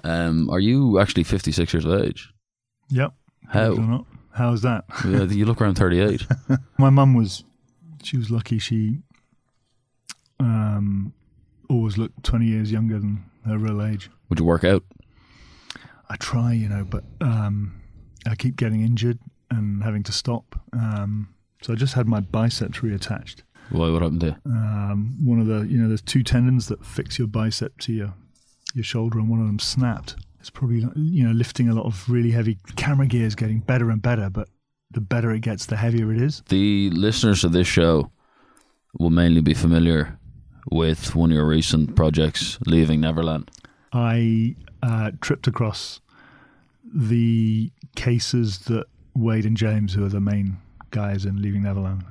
Are you actually 56 years of age? Yep. How? How is that? Yeah, you look around 38. My mum was lucky. She always looked 20 years younger than her real age. Would you work out? I try, but I keep getting injured and having to stop. So I just had my biceps reattached. Why? What happened there? One of the, there's two tendons that fix your bicep to your shoulder, and one of them snapped. It's probably, lifting a lot of really heavy camera gear is getting better and better, but the better it gets, the heavier it is. The listeners of this show will mainly be familiar with one of your recent projects, Leaving Neverland. I tripped across the cases that Wade and James, who are the main guys in Leaving Neverland,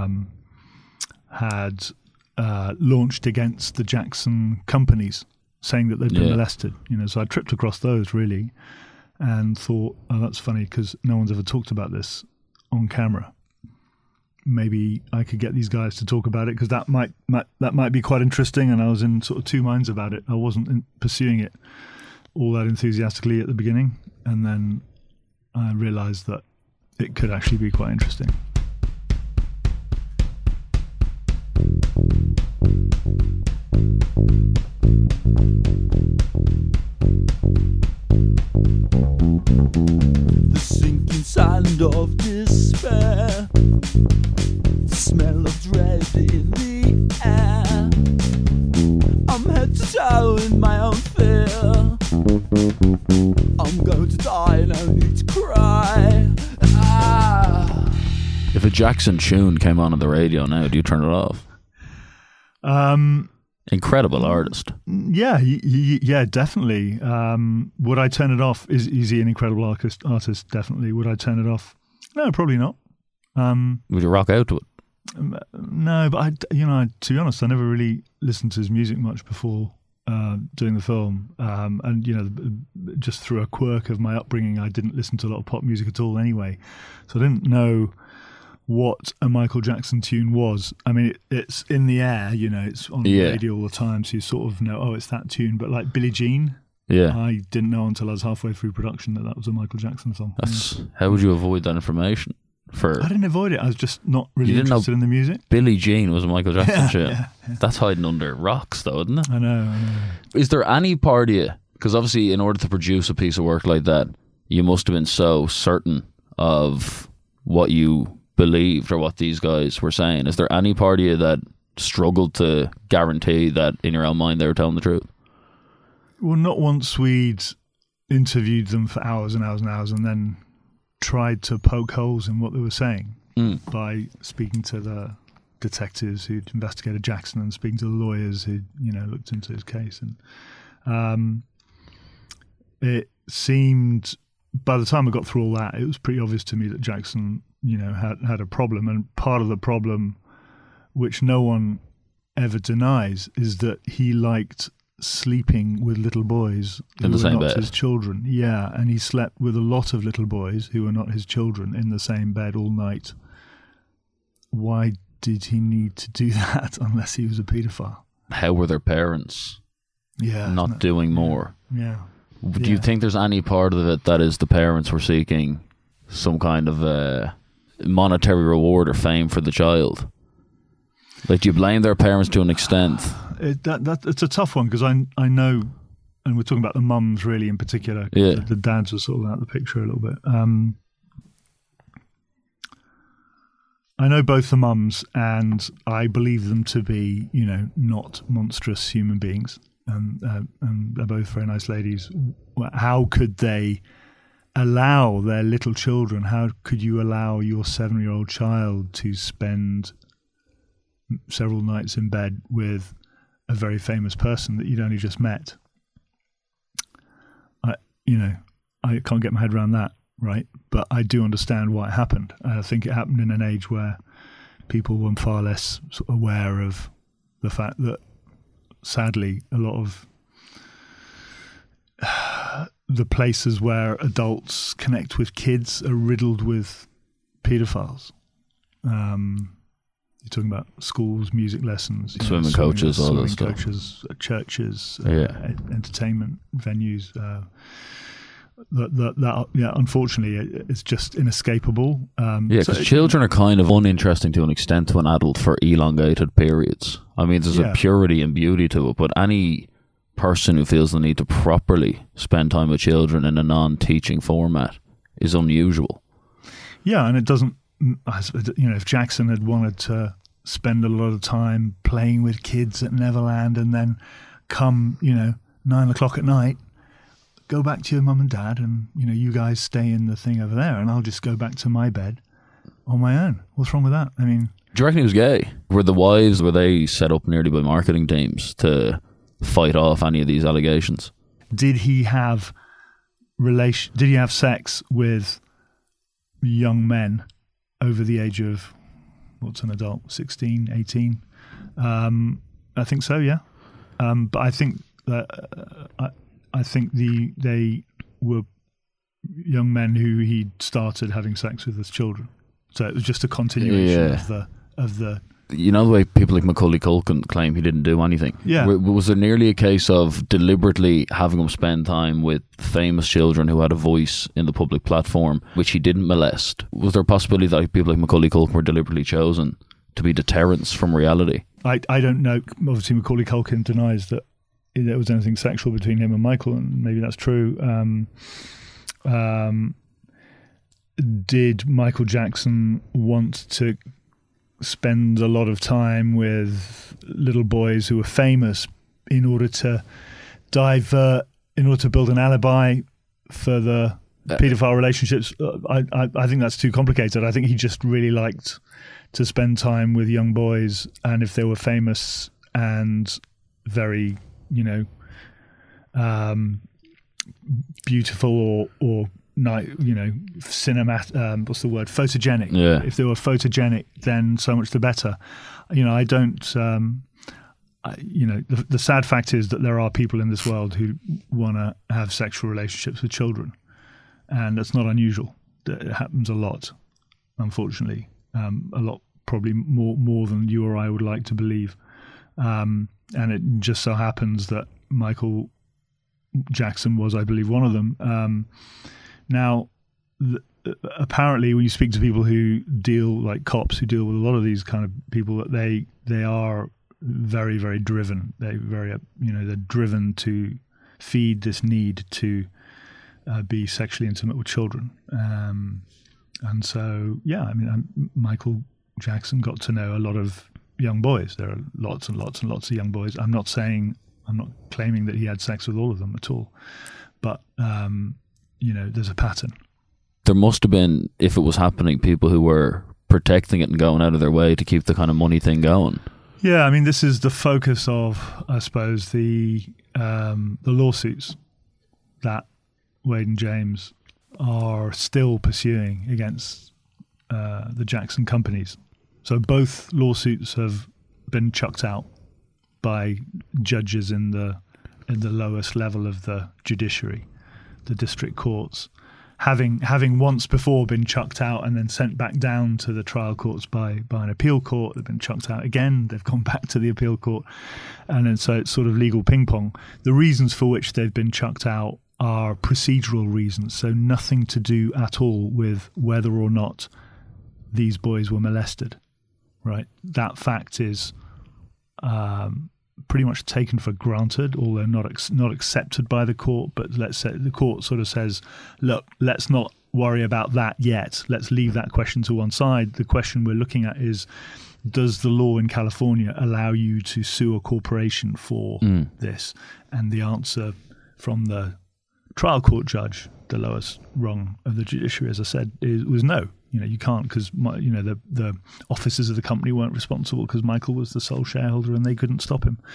had launched against the Jackson companies, saying that they'd been molested. So I tripped across those really, and thought, oh, that's funny because no one's ever talked about this on camera. Maybe I could get these guys to talk about it because that might be quite interesting. And I was in sort of two minds about it. I wasn't pursuing it all that enthusiastically at the beginning, and then I realised that it could actually be quite interesting. The sinking sand of despair, the smell of dread in the air. I'm head to toe in my own fear. I'm going to die, no need to cry. If a Jackson tune came on the radio now, do you turn it off? Incredible artist. Yeah, yeah, definitely. Would I turn it off? Is he an incredible artist? Definitely. Would I turn it off? No, probably not. Would you rock out to it? No, but to be honest, I never really listened to his music much before doing the film. And just through a quirk of my upbringing, I didn't listen to a lot of pop music at all anyway, so I didn't know what a Michael Jackson tune was. I mean, it's in the air, it's on the radio all the time, so you sort of know, oh, it's that tune. But like Billie Jean, I didn't know until I was halfway through production that was a Michael Jackson song. How would you avoid that information? I didn't avoid it. I was just not really interested in the music. Billie Jean was a Michael Jackson shit. Yeah. That's hiding under rocks, though, isn't it? I know. Is there any part of you, because obviously in order to produce a piece of work like that, you must have been so certain of what you believed or what these guys were saying. Is there any part of you that struggled to guarantee that in your own mind they were telling the truth? Well, not once we'd interviewed them for hours and hours and hours and then tried to poke holes in what they were saying by speaking to the detectives who'd investigated Jackson and speaking to the lawyers who'd looked into his case. And it seemed, by the time I got through all that, it was pretty obvious to me that Jackson had a problem. And part of the problem, which no one ever denies, is that he liked sleeping with little boys who were not his children. Yeah, and he slept with a lot of little boys who were not his children in the same bed all night. Why did he need to do that unless he was a paedophile? How were their parents not doing more? Yeah. Do you think there's any part of it that is the parents were seeking some kind of monetary reward or fame for the child? Like, do you blame their parents to an extent? It's a tough one because I know, and we're talking about the mums really in particular. Yeah. The dads are sort of out of the picture a little bit. I know both the mums, and I believe them to be, not monstrous human beings, and they're both very nice ladies. How could they allow their little children? How could you allow your 7-year-old child to spend several nights in bed with a very famous person that you'd only just met? I can't get my head around that, right? But I do understand why it happened. I think it happened in an age where people were far less sort of aware of the fact that, sadly, a lot of the places where adults connect with kids are riddled with paedophiles. You're talking about schools, music lessons, Swimming coaches, all that stuff. Coaches, churches, Yeah. entertainment venues. That unfortunately, it's just inescapable. Yeah, because children are kind of uninteresting to an extent to an adult for elongated periods. I mean, there's a purity and beauty to it, but any person who feels the need to properly spend time with children in a non-teaching format is unusual. Yeah, and it doesn't, if Jackson had wanted to spend a lot of time playing with kids at Neverland and then come, 9 o'clock at night, go back to your mum and dad and, you guys stay in the thing over there and I'll just go back to my bed on my own. What's wrong with that? I mean... Do you reckon he was gay? Were the wives, were they set up nearly by marketing teams to fight off any of these allegations? Did he have sex with young men over the age of, what's an adult, 16, 18? I think so, yeah. But I think that they were young men who he'd started having sex with as children. So it was just a continuation of the. You know the way people like Macaulay Culkin claim he didn't do anything? Yeah. Was there nearly a case of deliberately having him spend time with famous children who had a voice in the public platform, which he didn't molest? Was there a possibility that people like Macaulay Culkin were deliberately chosen to be deterrents from reality? I don't know. Obviously, Macaulay Culkin denies that there was anything sexual between him and Michael, and maybe that's true. Did Michael Jackson want to spend a lot of time with little boys who were famous in order to build an alibi for the paedophile relationships? I think that's too complicated. I think he just really liked to spend time with young boys, and if they were famous and very, beautiful or cinematic, what's the word? Photogenic. Yeah. If they were photogenic, then so much the better. I don't. The sad fact is that there are people in this world who want to have sexual relationships with children, and that's not unusual. It happens a lot, unfortunately. A lot, probably more than you or I would like to believe. And it just so happens that Michael Jackson was, I believe, one of them. Now, apparently, when you speak to people who deal, like cops, who deal with a lot of these kind of people, that they are very, very driven. They're driven to feed this need to be sexually intimate with children. And so, Michael Jackson got to know a lot of young boys. There are lots and lots and lots of young boys. I'm not claiming that he had sex with all of them at all, but there's a pattern. There must have been, if it was happening, people who were protecting it and going out of their way to keep the kind of money thing going. Yeah, I mean, this is the focus of, I suppose, the lawsuits that Wade and James are still pursuing against the Jackson companies. So both lawsuits have been chucked out by judges in the lowest level of the judiciary, the district courts, having once before been chucked out and then sent back down to the trial courts by an appeal court. They've been chucked out again. They've gone back to the appeal court, and then so it's sort of legal ping pong. The reasons for which they've been chucked out are procedural reasons, so nothing to do at all with whether or not these boys were molested. Right, that fact is pretty much taken for granted, although not accepted by the court. But let's say the court sort of says, look, let's not worry about that yet. Let's leave that question to one side. The question we're looking at is, does the law in California allow you to sue a corporation for this? And the answer from the trial court judge, the lowest rung of the judiciary, as I said, was no. You can't, because the officers of the company weren't responsible because Michael was the sole shareholder and they couldn't stop him,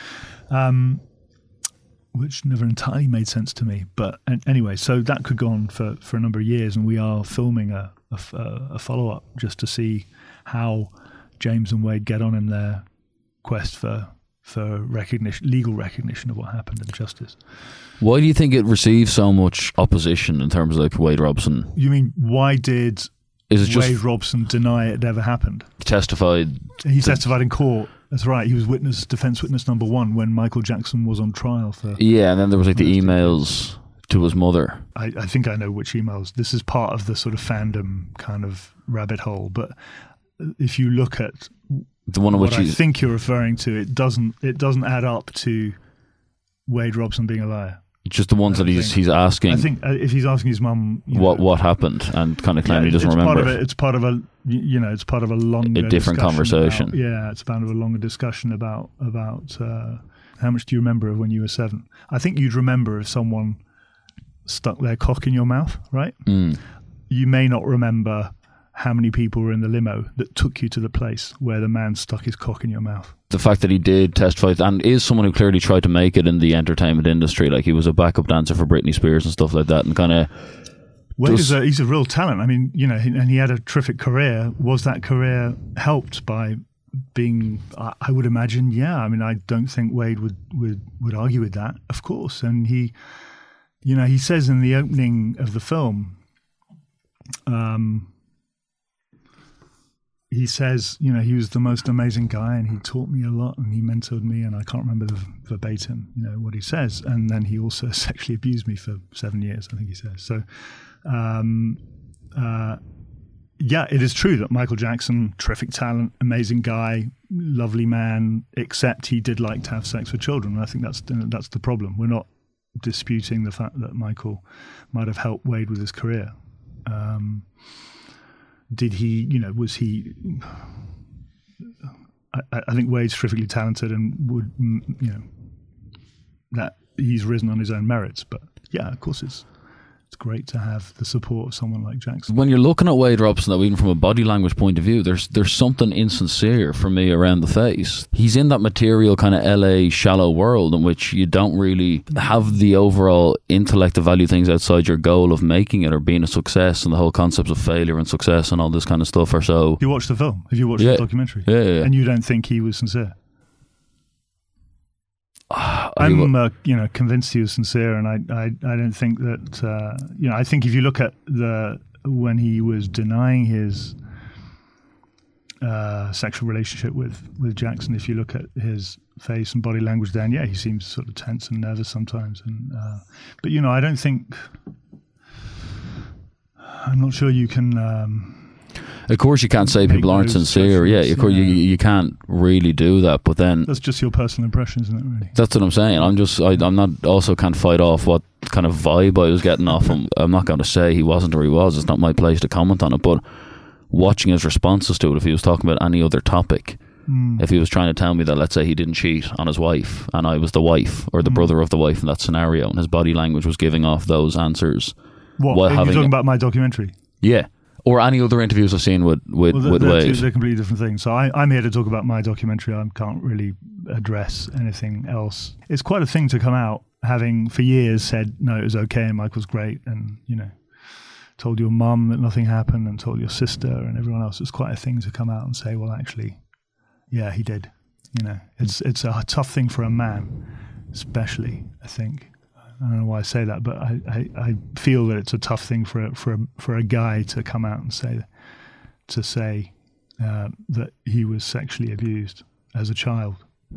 which never entirely made sense to me. But anyway, so that could go on for a number of years, and we are filming a follow-up just to see how James and Wade get on in their quest for recognition, legal recognition of what happened and justice. Why do you think it received so much opposition in terms of like Wade Robson? You mean, why did Is it just Wade Robson deny it ever happened? testified? He testified in court. That's right. He was defense witness number one when Michael Jackson was on trial for. Yeah, and then there was like the emails to his mother. I think I know which emails. This is part of the sort of fandom kind of rabbit hole. But if you look at The one in which what I think you're referring to, it doesn't add up to Wade Robson being a liar. just the ones that he's asking. I think if he's asking his mum what happened and kind of claiming he doesn't remember. It's part of a it's part of a longer different conversation. It's part of a longer discussion about how much do you remember of when you were 7? I think you'd remember if someone stuck their cock in your mouth, right? You may not remember how many people were in the limo that took you to the place where the man stuck his cock in your mouth. The fact that he did testify and is someone who clearly tried to make it in the entertainment industry, like he was a backup dancer for Britney Spears and stuff like that, and kind of. Wade he's a real talent. I mean, and he had a terrific career. Was that career helped by being? I would imagine, yeah. I mean, I don't think Wade would argue with that, of course. And he says in the opening of the film. He says, he was the most amazing guy and he taught me a lot and he mentored me, and I can't remember the verbatim, what he says. And then he also sexually abused me for 7 years, I think he says. So, yeah, it is true that Michael Jackson, terrific talent, amazing guy, lovely man, except he did like to have sex with children. And I think that's the problem. We're not disputing the fact that Michael might have helped Wade with his career. Did he, was he... I think Wade's terrifically talented and would, that he's risen on his own merits. But yeah, of course it's great to have the support of someone like Jackson. When you're looking at Wade Robson, though, even from a body language point of view, there's something insincere for me around the face. He's in that material kind of LA shallow world in which you don't really have the overall intellect to value things outside your goal of making it or being a success, and the whole concepts of failure and success and all this kind of stuff are so... You watched the film? Have you watched the documentary? Yeah. And you don't think he was sincere? I'm convinced he was sincere, and I don't think that I think if you look at when he was denying his sexual relationship with Jackson, if you look at his face and body language, then he seems sort of tense and nervous sometimes. And but I don't think, I'm not sure you can. Of course, you can't say people aren't sincere. Yeah, of course, you can't really do that. But then that's just your personal impression, isn't it? Really, that's what I'm saying. I'm not. Also, can't fight off what kind of vibe I was getting off him. I'm not going to say he wasn't or he was. It's not my place to comment on it. But watching his responses to it, if he was talking about any other topic, if he was trying to tell me that, let's say, he didn't cheat on his wife and I was the wife or the brother of the wife in that scenario, and his body language was giving off those answers. What? You're talking about my documentary? Yeah. Or any other interviews I've seen with Wade. They're completely different things. So I'm here to talk about my documentary. I can't really address anything else. It's quite a thing to come out having for years said, no, it was okay and Michael's great, and, told your mum that nothing happened and told your sister and everyone else. It's quite a thing to come out and say, well, actually, yeah, he did. It's a tough thing for a man, especially, I think. I don't know why I say that, but I feel that it's a tough thing for a guy to come out and say that he was sexually abused as a child.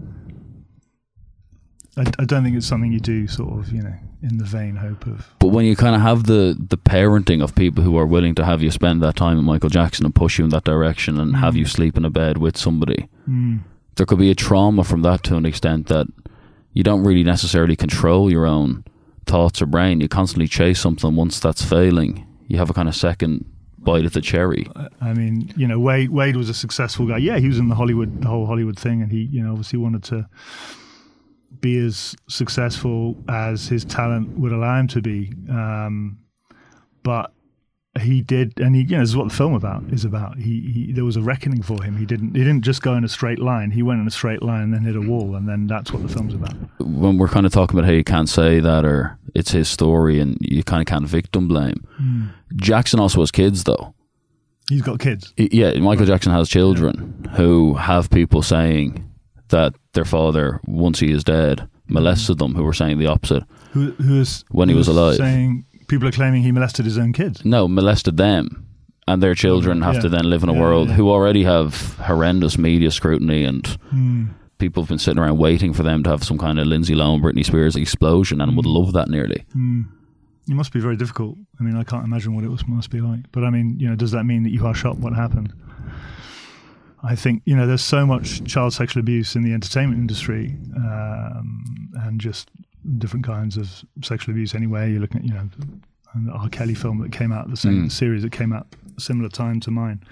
I don't think it's something you do sort of, in the vain hope of... But when you kind of have the parenting of people who are willing to have you spend that time with Michael Jackson and push you in that direction and have you sleep in a bed with somebody, there could be a trauma from that to an extent that you don't really necessarily control your own thoughts or brain. You constantly chase something. Once that's failing, you have a kind of second bite at the cherry. I mean, Wade was a successful guy. Yeah, he was in the whole Hollywood thing, and he, obviously wanted to be as successful as his talent would allow him to be. But he did, and this is what the film is about. He there was a reckoning for him. He didn't just go in a straight line. He went in a straight line and then hit a wall, and then that's what the film's about. When we're kind of talking about how you can't say that, or it's his story, and you kind of can't victim blame. Jackson also has kids, though. He's got kids. Michael Jackson has children who have people saying that their father, once he is dead, molested them, who were saying the opposite. When he was alive. Saying... People are claiming he molested his own kids. No, molested them. And their children have to then live in a world who already have horrendous media scrutiny, and people have been sitting around waiting for them to have some kind of Lindsay Lohan, Britney Spears explosion, and would love that nearly. It must be very difficult. I mean, I can't imagine what it must be like. But I mean, does that mean that you hush up what happened? I think, there's so much child sexual abuse in the entertainment industry, and just different kinds of sexual abuse anyway. You're looking at, the R. Kelly film that came out, the same series that came out similar time to mine.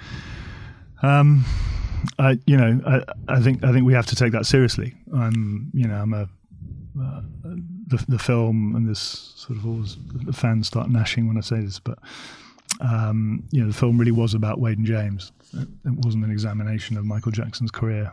I think we have to take that seriously. The film, and this sort of always, the fans start gnashing when I say this, but the film really was about Wade and James. It wasn't an examination of Michael Jackson's career,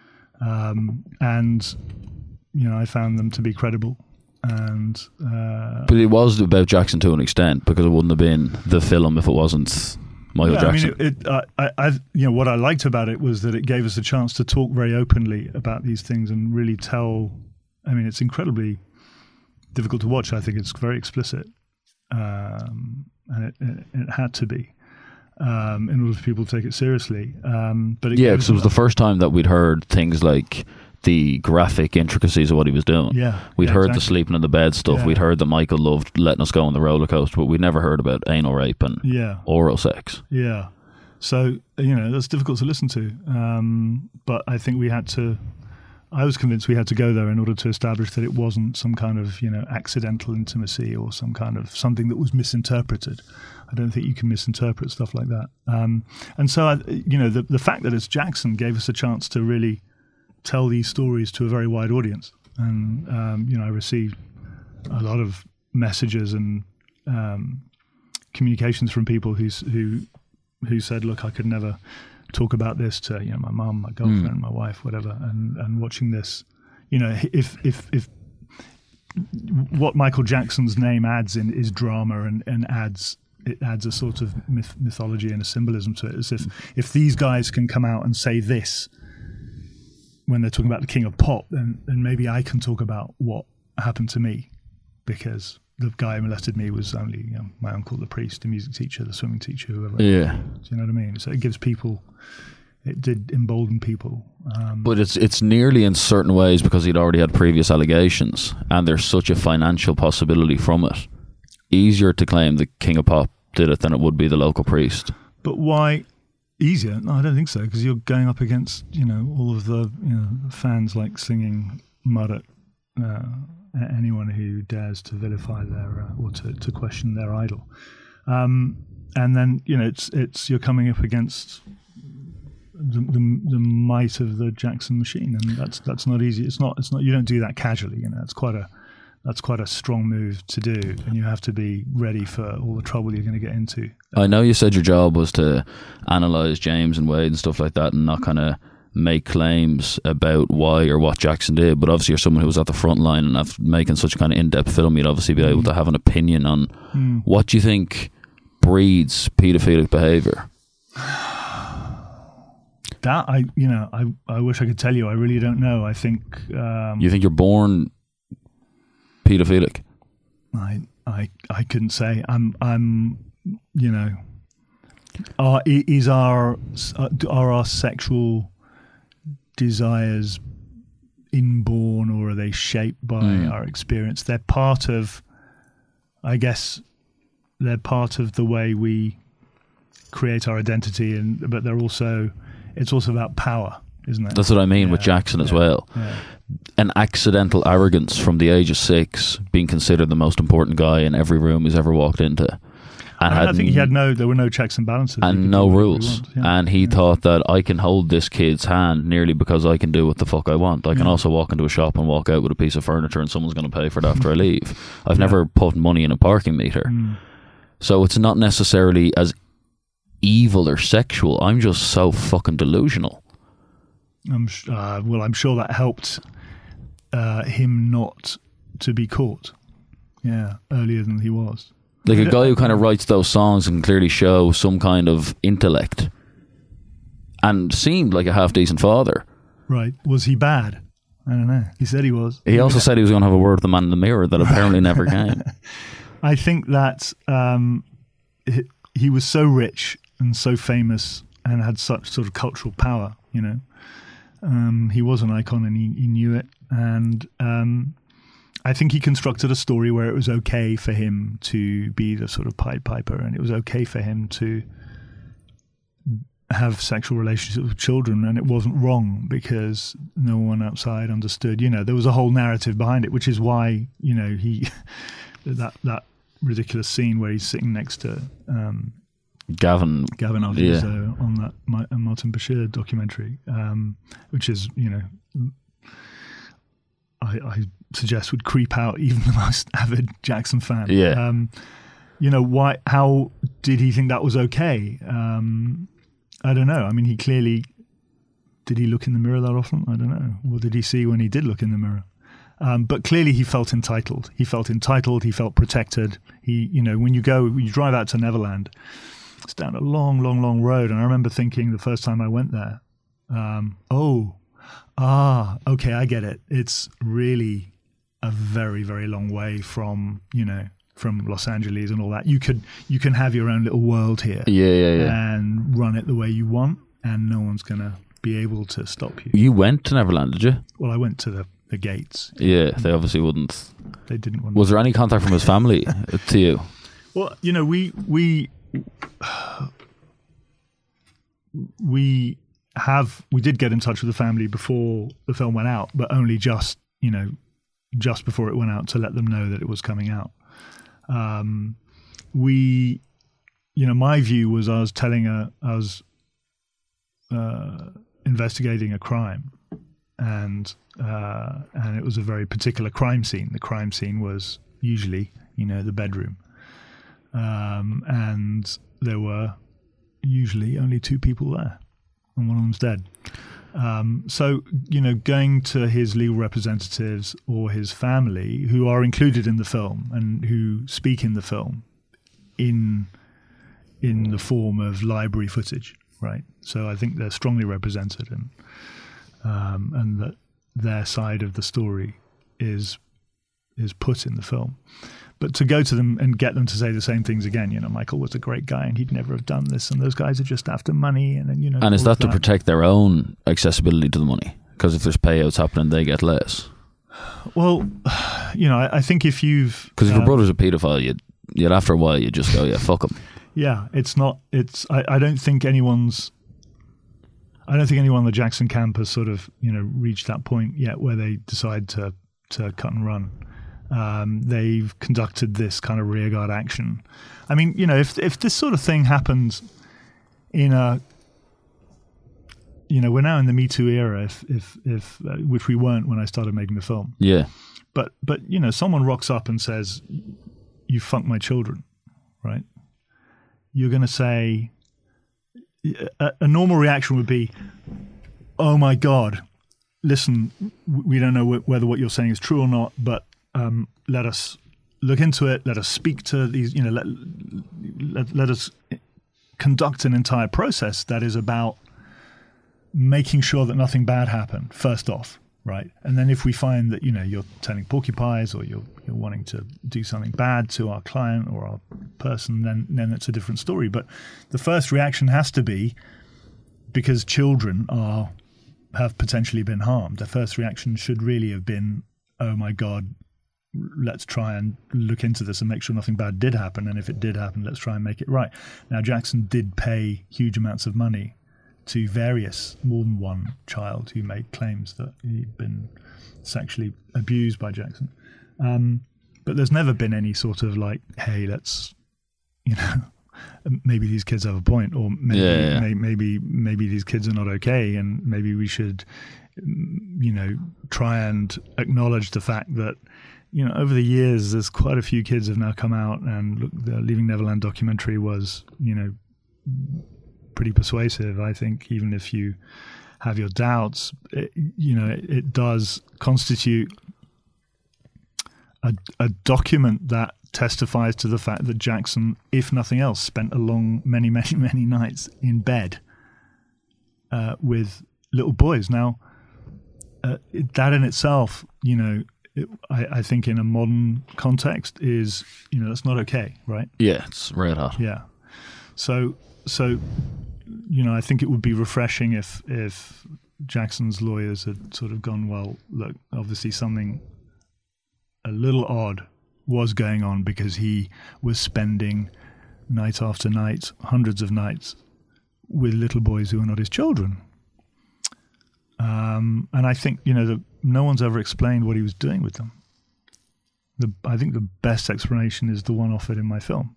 and I found them to be credible. And but it was about Jackson to an extent, because it wouldn't have been the film if it wasn't Michael Jackson. I mean, what I liked about it was that it gave us a chance to talk very openly about these things and really tell. I mean, it's incredibly difficult to watch. I think it's very explicit, and it had to be in order for people to take it seriously. But because it was the first time that we'd heard things like the graphic intricacies of what he was doing. We'd heard the sleeping in the bed stuff. We'd heard that Michael loved letting us go on the roller coaster, but we'd never heard about anal rape and oral sex. So that's difficult to listen to. But I think I was convinced we had to go there in order to establish that it wasn't some kind of, accidental intimacy or some kind of something that was misinterpreted. I don't think you can misinterpret stuff like that. And so, the fact that it's Jackson gave us a chance to really tell these stories to a very wide audience. And, I received a lot of messages and communications from people who said, look, I could never talk about this to my mum, my girlfriend, my wife, whatever, and watching this, if what Michael Jackson's name adds in is drama and adds a sort of mythology and a symbolism to it, as if these guys can come out and say this when they're talking about the King of Pop, then maybe I can talk about what happened to me, because the guy who molested me was only my uncle, the priest, the music teacher, the swimming teacher, whoever. Do you know what I mean? So it gives people, it did embolden people. But it's nearly in certain ways, because he'd already had previous allegations, and there's such a financial possibility from it, easier to claim the King of Pop did it than it would be the local priest. But why easier? No, I don't think so, because you're going up against all of the fans like slinging mud at anyone who dares to vilify their or to question their idol, and then it's you're coming up against the might of the Jackson machine, and that's not easy. It's not you don't do that casually. That's quite a strong move to do, and you have to be ready for all the trouble you're going to get into. I know you said your job was to analyse James and Wade and stuff like that, and not kind of make claims about why or what Jackson did, but obviously you're someone who was at the front line, and after making such a kind of in-depth film, you'd obviously be able to have an opinion on what do you think breeds paedophilic behaviour. That I wish I could tell you. I really don't know. I think you think you're born paedophilic? I couldn't say. Are our sexual desires inborn, or are they shaped by our experience? They're part of, I guess, the way we create our identity, but it's also about power, isn't it? That's what I mean with Jackson as well. An accidental arrogance from the age of 6, being considered the most important guy in every room he's ever walked into. And I think there were no checks and balances. And no rules. And he thought that I can hold this kid's hand nearly because I can do what the fuck I want. I can also walk into a shop and walk out with a piece of furniture and someone's going to pay for it after I leave. I've never put money in a parking meter. So it's not necessarily as evil or sexual. I'm just so fucking delusional. I'm sure that helped him not to be caught earlier than he was. Like a guy who kind of writes those songs and clearly show some kind of intellect and seemed like a half-decent father. Right. Was he bad? I don't know. He said he was. He also said he was going to have a word with the man in the mirror that apparently never came. I think that he was so rich and so famous and had such sort of cultural power, you know. He was an icon and he knew it. And I think he constructed a story where it was okay for him to be the sort of Pied Piper, and it was okay for him to have sexual relationships with children, and it wasn't wrong because no one outside understood. You know, there was a whole narrative behind it, which is why, you know, he that ridiculous scene where he's sitting next to Gavin Alviso on that Martin Bashir documentary, which is, you know, I suggest would creep out even the most avid Jackson fan. Yeah. You know, why? How did he think that was okay? I don't know. I mean, did he look in the mirror that often? I don't know. What did he see when he did look in the mirror? But clearly he felt entitled. He felt protected. You know, when you drive out to Neverland, it's down a long, long, long road. And I remember thinking the first time I went there, okay, I get it. It's really a very, very long way from, you know, from Los Angeles and all that. You can have your own little world here. Yeah. And run it the way you want, and no one's going to be able to stop you. You went to Neverland, did you? Well, I went to the gates. Yeah, they obviously wouldn't. They didn't want. Was there any contact from his family to you? Well, you know, we did get in touch with the family before the film went out, but only just before it went out to let them know that it was coming out. My view was I was investigating a crime, and it was a very particular crime scene. The crime scene was usually, you know, the bedroom, and there were usually only two people there, and one of them's dead. So, you know, going to his legal representatives or his family, who are included in the film and who speak in the film in the form of library footage, right? So I think they're strongly represented, and that their side of the story is put in the film. But to go to them and get them to say the same things again, you know, Michael was a great guy and he'd never have done this, and those guys are just after money, and then, you know. And is that to protect their own accessibility to the money? Because if there's payouts happening, they get less. Well, you know, I think if you've... Because if your brother's a paedophile, you'd after a while, you just go, yeah, fuck him. Yeah, I don't think anyone in the Jackson camp has sort of, you know, reached that point yet where they decide to cut and run. They've conducted this kind of rearguard action. I mean, you know, if this sort of thing happens in a, you know, we're now in the Me Too era, if which we weren't when I started making the film. Yeah. But you know, someone rocks up and says, "You fucked my children," right? You're going to say, a normal reaction would be, "Oh my God, listen, we don't know whether what you're saying is true or not, but let us look into it. Let us speak to these, you know, let us conduct an entire process that is about making sure that nothing bad happened, first off, right? And then if we find that, you know, you're telling porcupines or you're wanting to do something bad to our client or our person, then it's a different story. But the first reaction has to be, because children have potentially been harmed, the first reaction should really have been, oh my God, let's try and look into this and make sure nothing bad did happen. And if it did happen, let's try and make it right. Now, Jackson did pay huge amounts of money to more than one child who made claims that he'd been sexually abused by Jackson. But there's never been any sort of like, hey, let's, you know, maybe these kids have a point, or maybe these kids are not okay, and maybe we should, you know, try and acknowledge the fact that, you know, over the years, there's quite a few kids have now come out, and look, the Leaving Neverland documentary was, you know, pretty persuasive. I think even if you have your doubts, it does constitute a document that testifies to the fact that Jackson, if nothing else, spent many nights in bed with little boys. Now, that in itself, you know, I think in a modern context is, you know, that's not okay, right? Yeah, it's red hot. Yeah. So I think it would be refreshing if Jackson's lawyers had sort of gone, well, look, obviously something a little odd was going on because he was spending night after night, hundreds of nights, with little boys who are not his children. And I think, no one's ever explained what he was doing with them. I think the best explanation is the one offered in my film.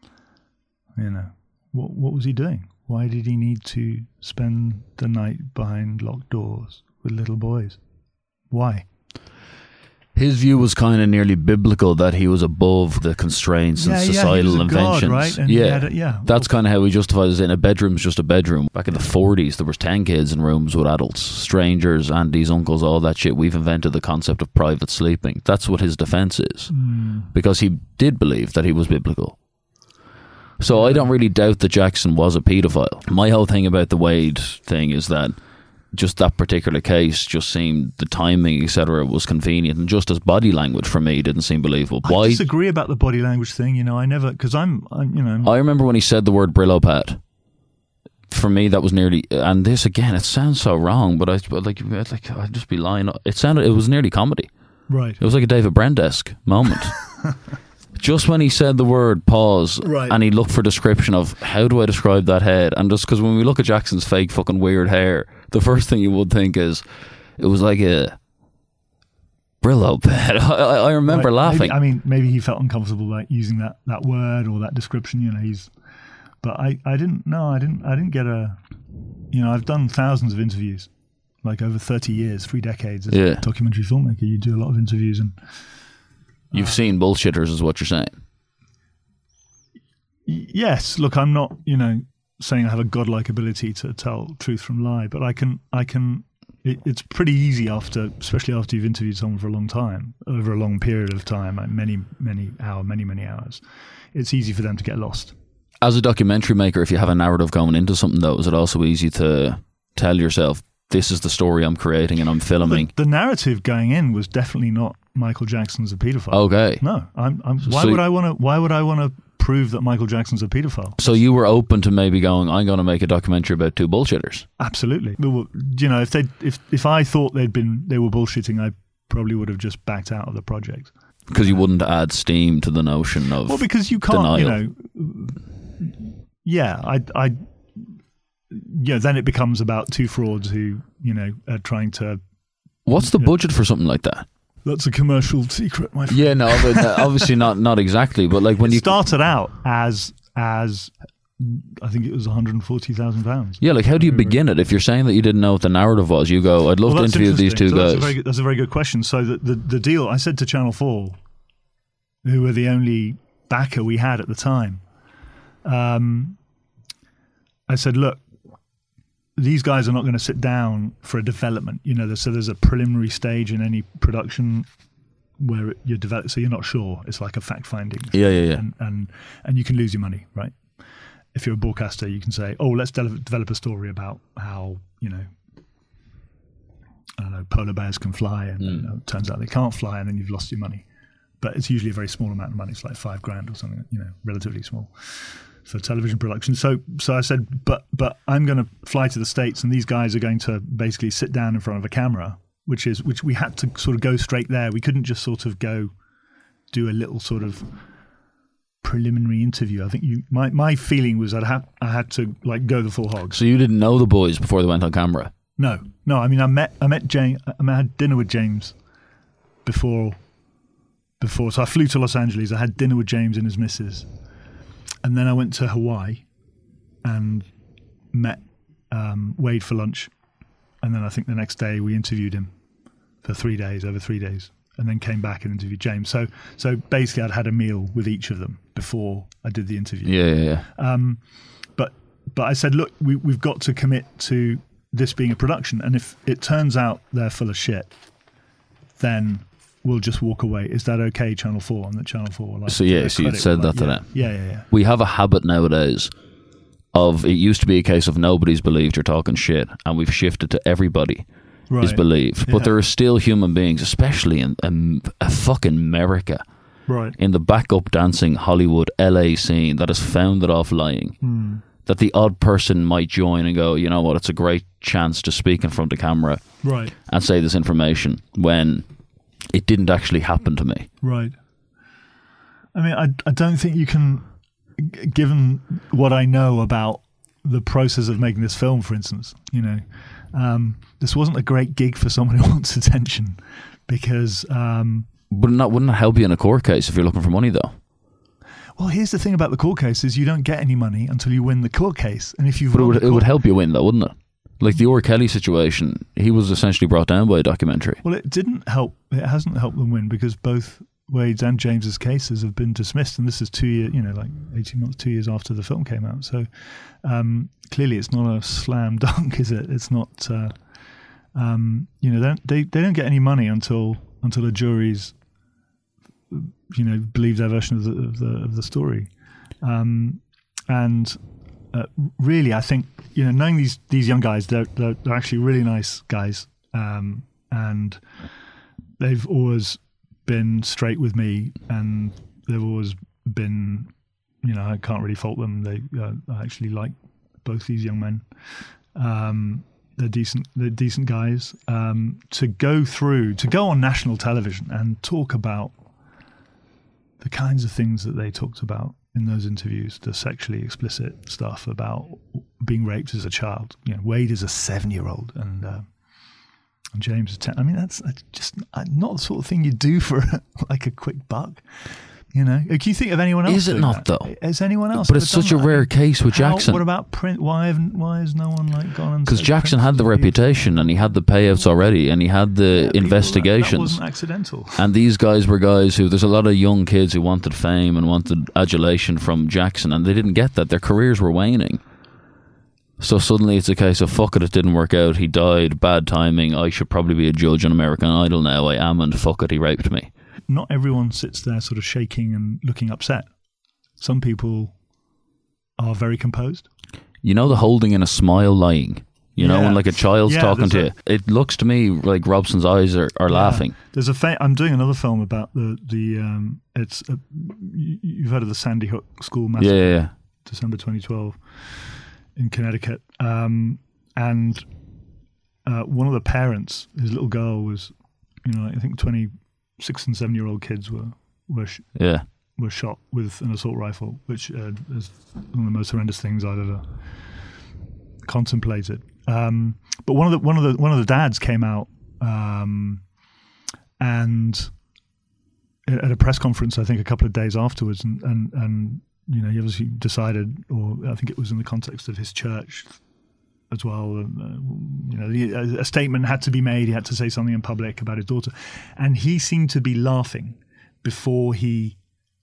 What was he doing? Why did he need to spend the night behind locked doors with little boys? Why? His view was kind of nearly biblical, that he was above the constraints and societal he was a inventions. God, right? And That's kind of how he justifies it. In a bedroom's just a bedroom. Back in the 40s, there was 10 kids in rooms with adults, strangers, aunties, uncles, all that shit. We've invented the concept of private sleeping. That's what his defense is, because he did believe that he was biblical. So I don't really doubt that Jackson was a paedophile. My whole thing about the Wade thing is that just that particular case just seemed, the timing, etc., was convenient, and just his body language for me didn't seem believable. I disagree about the body language thing. I never, because I'm. I remember when he said the word Brillo pad. For me, that was nearly, and this again, it sounds so wrong, but I'd just be lying. It was nearly comedy. Right. It was like a David Brent-esque moment. Just when he said the word pause, right, and he looked for description of how do I describe that head, and just because when we look at Jackson's fake fucking weird hair, the first thing you would think is it was like a Brillo pad. I remember laughing. Maybe he felt uncomfortable about using that word or that description. But I didn't get a. I've done thousands of interviews, like over 30 years, 3 decades as a documentary filmmaker. You do a lot of interviews and. You've seen bullshitters, is what you're saying. Yes. Look, I'm not, saying I have a godlike ability to tell truth from lie, but I can. It's pretty easy especially after you've interviewed someone for a long time, over a long period of time, like many hours. It's easy for them to get lost. As a documentary maker, if you have a narrative going into something, though, is it also easy to tell yourself, this is the story I'm creating and I'm filming? The narrative going in was definitely not Michael Jackson's a paedophile. Okay. No, why would I want to prove that Michael Jackson's a paedophile? So you were open to maybe going, I'm going to make a documentary about 2 bullshitters. Absolutely. If I thought they were bullshitting, I probably would have just backed out of the project. Because you wouldn't add steam to the notion of because you can't, denial. Then it becomes about 2 frauds who, are trying to. What's the budget for something like that? That's a commercial secret, my friend. Yeah, no, but obviously not exactly. But like when you started out as I think it was £140,000. Yeah, like how do you begin it? If you're saying that you didn't know what the narrative was, you go, I'd love to interview these 2 guys. That's a very good question. So the deal, I said to Channel 4, who were the only backer we had at the time, I said, look, these guys are not going to sit down for a development. So there's a preliminary stage in any production where you develop, so you're not sure. It's like a fact finding. Yeah. And you can lose your money, right? If you're a broadcaster, you can say, let's develop a story about how, I don't know, polar bears can fly, and it turns out they can't fly, and then you've lost your money. But it's usually a very small amount of money. It's like $5,000 or something, relatively small for television production. So I said, but I'm going to fly to the States, and these guys are going to basically sit down in front of a camera, which we had to sort of go straight there. We couldn't just sort of go do a little sort of preliminary interview. I think my feeling was I had to like go the full hog. So you didn't know the boys before they went on camera? No. I mean, I met James. I had dinner with James before. So I flew to Los Angeles. I had dinner with James and his missus. And then I went to Hawaii and met Wade for lunch. And then I think the next day we interviewed him for 3 days, over 3 days, and then came back and interviewed James. So basically I'd had a meal with each of them before I did the interview. Yeah. But I said, look, we've got to commit to this being a production. And if it turns out they're full of shit, then we'll just walk away. Is that okay, Channel 4? And the Channel 4 so you'd said that to them. Yeah. We have a habit nowadays of, it used to be a case of nobody's believed you're talking shit, and we've shifted to everybody is believed. But there are still human beings, especially in fucking America, Right. in the backup dancing Hollywood LA scene that is founded off lying. That the odd person might join and go, you know what, it's a great chance to speak in front of camera Right. and say this information when it didn't actually happen to me. Right. I mean, I don't think you can, given what I know about the process of making this film, for instance, you know, this wasn't a great gig for someone who wants attention because... Wouldn't that help you in a court case if you're looking for money, though? Well, here's the thing about the court case is you don't get any money until you win the court case. And if you've But it would help you win, though, wouldn't it? Like the R. Kelly situation, he was essentially brought down by a documentary. Well, it didn't help. It hasn't helped them win because both Wade's and James's cases have been dismissed. And this is 2 years, you know, like 18 months, 2 years after the film came out. So clearly it's not a slam dunk, is it? It's not, you know, they don't get any money until the jury's, you know, believe their version of the story. And really, I think, you know, knowing these young guys, they're actually really nice guys, and they've always been straight with me, and they've always been, you know, I can't really fault them. I actually like both these young men. They're decent guys. To go on national television and talk about the kinds of things that they talked about in those interviews, the sexually explicit stuff about being raped as a child. You know, Wade is a 7-year-old and James is 10. I mean, that's just not the sort of thing you do for like a quick buck. You know, can you think of anyone else? Is it not that? though? Is anyone else? But it's such a rare case with Jackson. What about Prince? Why has no one like gone and? Because Jackson had the reputation and he had the payouts already and he had the investigations. That wasn't accidental. And these guys were guys who, there's a lot of young kids who wanted fame and wanted adulation from Jackson, and they didn't get that. Their careers were waning. So suddenly it's a case of, fuck it didn't work out. He died, bad timing. I should probably be a judge on American Idol now. I am, and fuck it, he raped me. Not everyone sits there sort of shaking and looking upset. Some people are very composed. You know, the holding in a smile lying. You know, when like a child's talking to you. It looks to me like Robson's eyes are laughing. There's I'm doing another film about it's you've heard of the Sandy Hook school massacre. Yeah. December 2012 in Connecticut. And one of the parents, his little girl was, you know, I think 26 and 7-year-old kids were shot with an assault rifle, which is one of the most horrendous things I've ever contemplated. But one of the dads came out and at a press conference, I think a couple of days afterwards, and you know, he obviously decided, or I think it was in the context of his church as well. You know, a statement had to be made. He had to say something in public about his daughter, and he seemed to be laughing before he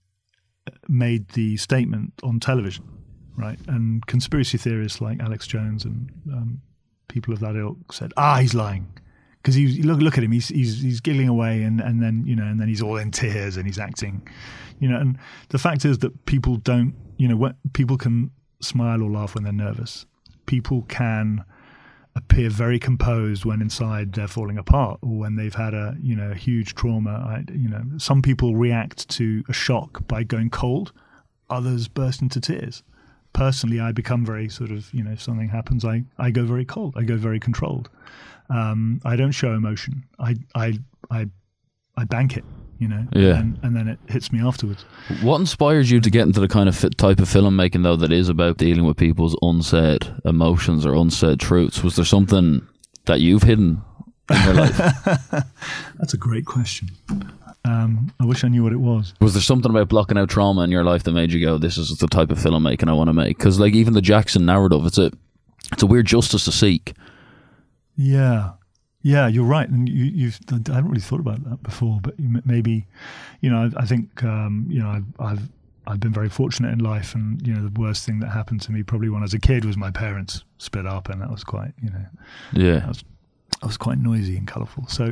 made the statement on television, right? And conspiracy theorists like Alex Jones and people of that ilk said, he's lying, because look at him, he's giggling away, and then, you know, and then he's all in tears and he's acting, you know. And the fact is that people don't, you know, people can smile or laugh when they're nervous. People can appear very composed when inside they're falling apart, or when they've had a huge trauma. You know, some people react to a shock by going cold, others burst into tears. Personally, I become very sort of, you know, if something happens, I go very cold. I go very controlled. I don't show emotion. I bank it, you know, and then it hits me afterwards. What inspires you to get into the kind of type of filmmaking, though, that is about dealing with people's unsaid emotions or unsaid truths? Was there something that you've hidden in your life? That's a great question. I wish I knew what it was. Was there something about blocking out trauma in your life that made you go, this is the type of filmmaking I want to make? Because like even the Jackson narrative, it's a weird justice to seek. Yeah, you're right, and I haven't really thought about that before. But maybe, you know, I think you know, I've been very fortunate in life, and you know, the worst thing that happened to me probably when I was a kid was my parents split up, and that was quite, you know, that was quite noisy and colourful. So,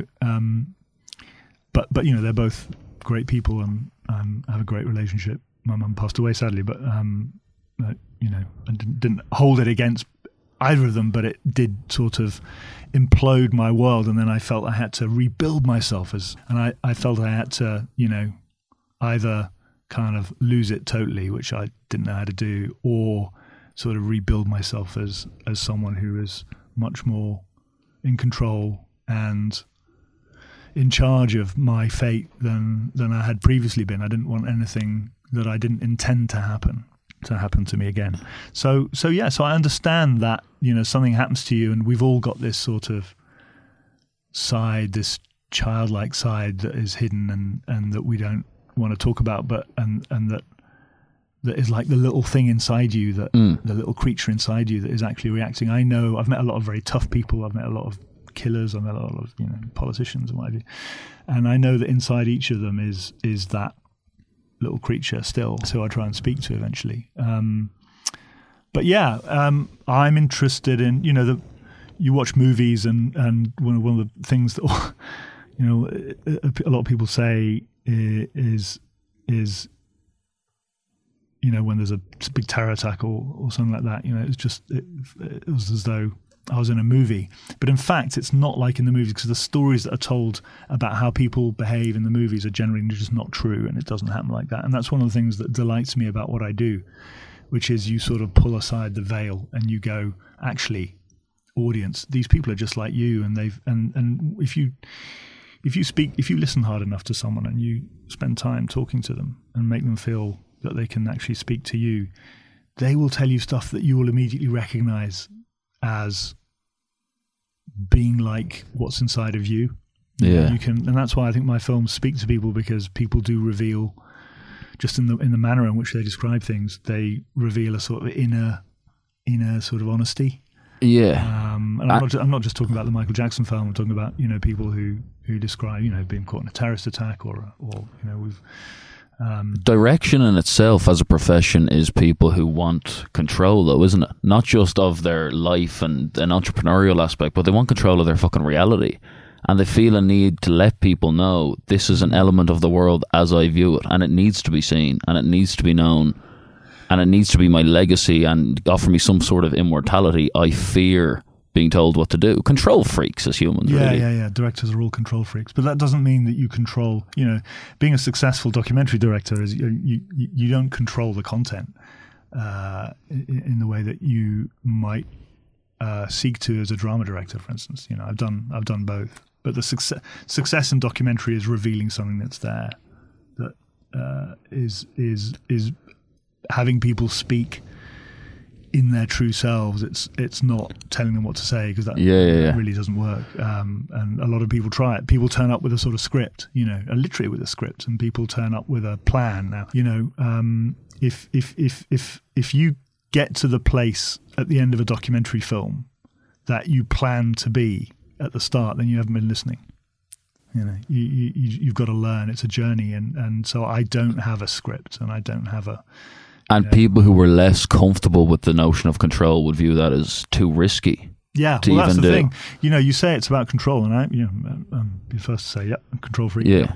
but you know, they're both great people, and have a great relationship. My mum passed away sadly, but you know, I didn't hold it against either of them, but it did sort of implode my world, and then I felt I had to rebuild myself and I felt I had to, you know, either kind of lose it totally, which I didn't know how to do, or sort of rebuild myself as someone who is much more in control and in charge of my fate than I had previously been. I didn't want anything that I didn't intend to happen to me again. So I understand that, something happens to you, and we've all got this sort of side, this childlike side that is hidden and that we don't want to talk about, but and that is like the little thing inside you, that the little creature inside you that is actually reacting. I know I've met a lot of very tough people. I've met a lot of killers. I've met a lot of politicians and what have you, and I know that inside each of them is that little creature still. So I try and speak to eventually. But yeah, I'm interested in you watch movies and one of the things that a lot of people say is when there's a big terror attack or something like that, it was as though I was in a movie. But in fact, it's not like in the movies, because the stories that are told about how people behave in the movies are generally just not true, and it doesn't happen like that. And that's one of the things that delights me about what I do, which is you sort of pull aside the veil and you go, actually, audience, these people are just like you, and if you listen hard enough to someone and you spend time talking to them and make them feel that they can actually speak to you, they will tell you stuff that you will immediately recognize as being like what's inside of you. Yeah, and that's why I think my films speak to people, because people do reveal, just in the manner in which they describe things, they reveal a sort of inner sort of honesty. Yeah, and I'm not just talking about the Michael Jackson film. I'm talking about people who describe being caught in a terrorist attack or we've. Direction in itself as a profession is people who want control, though, isn't it? Not just of their life and an entrepreneurial aspect, but they want control of their fucking reality. And they feel a need to let people know this is an element of the world as I view it, and it needs to be seen, and it needs to be known, and it needs to be my legacy and offer me some sort of immortality. I fear being told what to do. Control freaks as humans, really. Yeah. Directors are all control freaks, but that doesn't mean that you control. Being a successful documentary director is you don't control the content in the way that you might seek to as a drama director, for instance. I've done both, but the success in documentary is revealing something that's there, that is having people speak in their true selves. It's not telling them what to say, because that really doesn't work. And a lot of people try it. People turn up with a sort of script, literally with a script, and people turn up with a plan. Now, if you get to the place at the end of a documentary film that you plan to be at the start, then you haven't been listening. You've got to learn. It's a journey, and so I don't have a script, and I don't have a. And people who were less comfortable with the notion of control would view that as too risky. Yeah, to that's even the do. thing. You say it's about control, and I'm the first to say, I'm control freak. Yeah.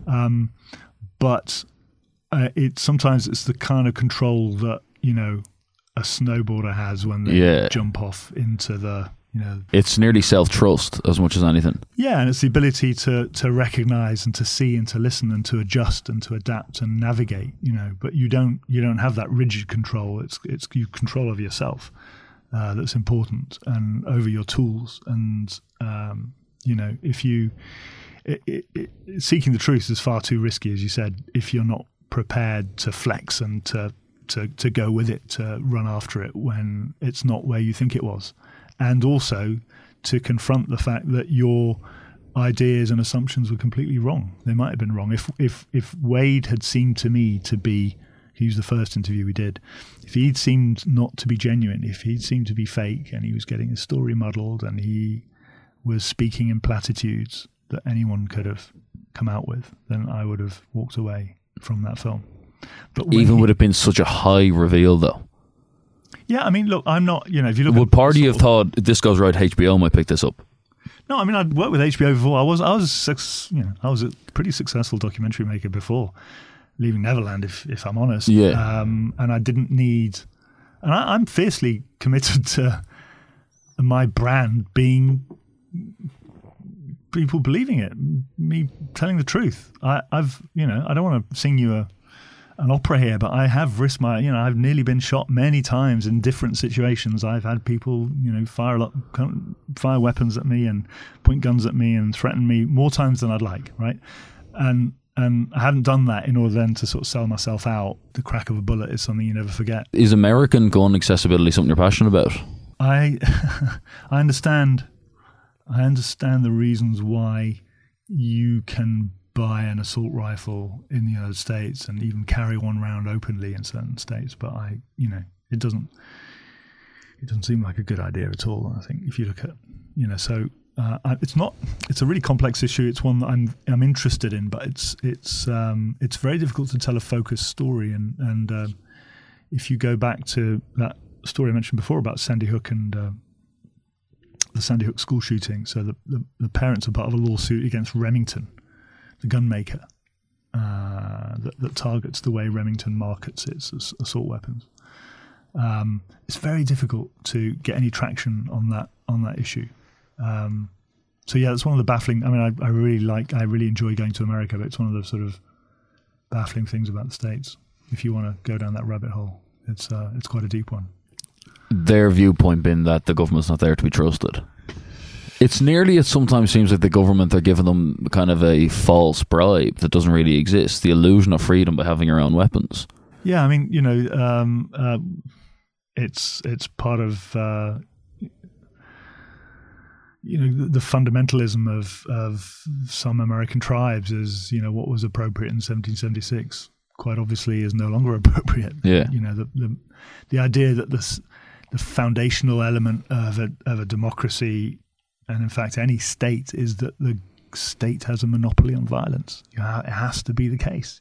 But sometimes it's the kind of control that a snowboarder has when they jump off into the. It's nearly self-trust as much as anything. Yeah, and it's the ability to recognize and to see and to listen and to adjust and to adapt and navigate. But you don't have that rigid control. It's you control of yourself that's important, and over your tools. And if you seeking the truth is far too risky, as you said, if you're not prepared to flex and to go with it, to run after it when it's not where you think it was. And also to confront the fact that your ideas and assumptions were completely wrong. They might have been wrong. If Wade had seemed to me to be, he was the first interview we did, if he'd seemed not to be genuine, if he'd seemed to be fake, and he was getting his story muddled, and he was speaking in platitudes that anyone could have come out with, then I would have walked away from that film. But even would have been such a high reveal, though. Yeah, I mean, look, I'm not, if you look would part of you have thought, this goes right, HBO might pick this up? No, I mean, I'd worked with HBO before. I was a pretty successful documentary maker before leaving Neverland, if I'm honest. Yeah. And I didn't need, and I'm fiercely committed to my brand being people believing it, me telling the truth. I don't want to sing you an opera here, but I have risked I've nearly been shot many times in different situations. I've had people, fire weapons at me and point guns at me and threaten me more times than I'd like, right? And I haven't done that in order then to sort of sell myself out. The crack of a bullet is something you never forget. Is American gun accessibility something you're passionate about? I understand the reasons why you can buy an assault rifle in the United States and even carry one round openly in certain states, but it doesn't seem like a good idea at all. I think if you look at, it's a really complex issue. It's one that I'm interested in, but it's very difficult to tell a focused story. And if you go back to that story I mentioned before about Sandy Hook and the Sandy Hook school shooting, so the parents are part of a lawsuit against Remington, the gun maker, that targets the way Remington markets its assault weapons. It's very difficult to get any traction on that issue. So yeah, it's one of the baffling. I mean, I really enjoy going to America, but it's one of the sort of baffling things about the States. If you want to go down that rabbit hole, it's quite a deep one. Their viewpoint being that the government's not there to be trusted. It sometimes seems like the government are giving them kind of a false bribe that doesn't really exist. The illusion of freedom by having your own weapons. Yeah, I mean, it's part of the fundamentalism of some American tribes is, what was appropriate in 1776 quite obviously is no longer appropriate. Yeah. The idea that the foundational element of a democracy, and in fact any state, is that the state has a monopoly on violence. It has to be the case.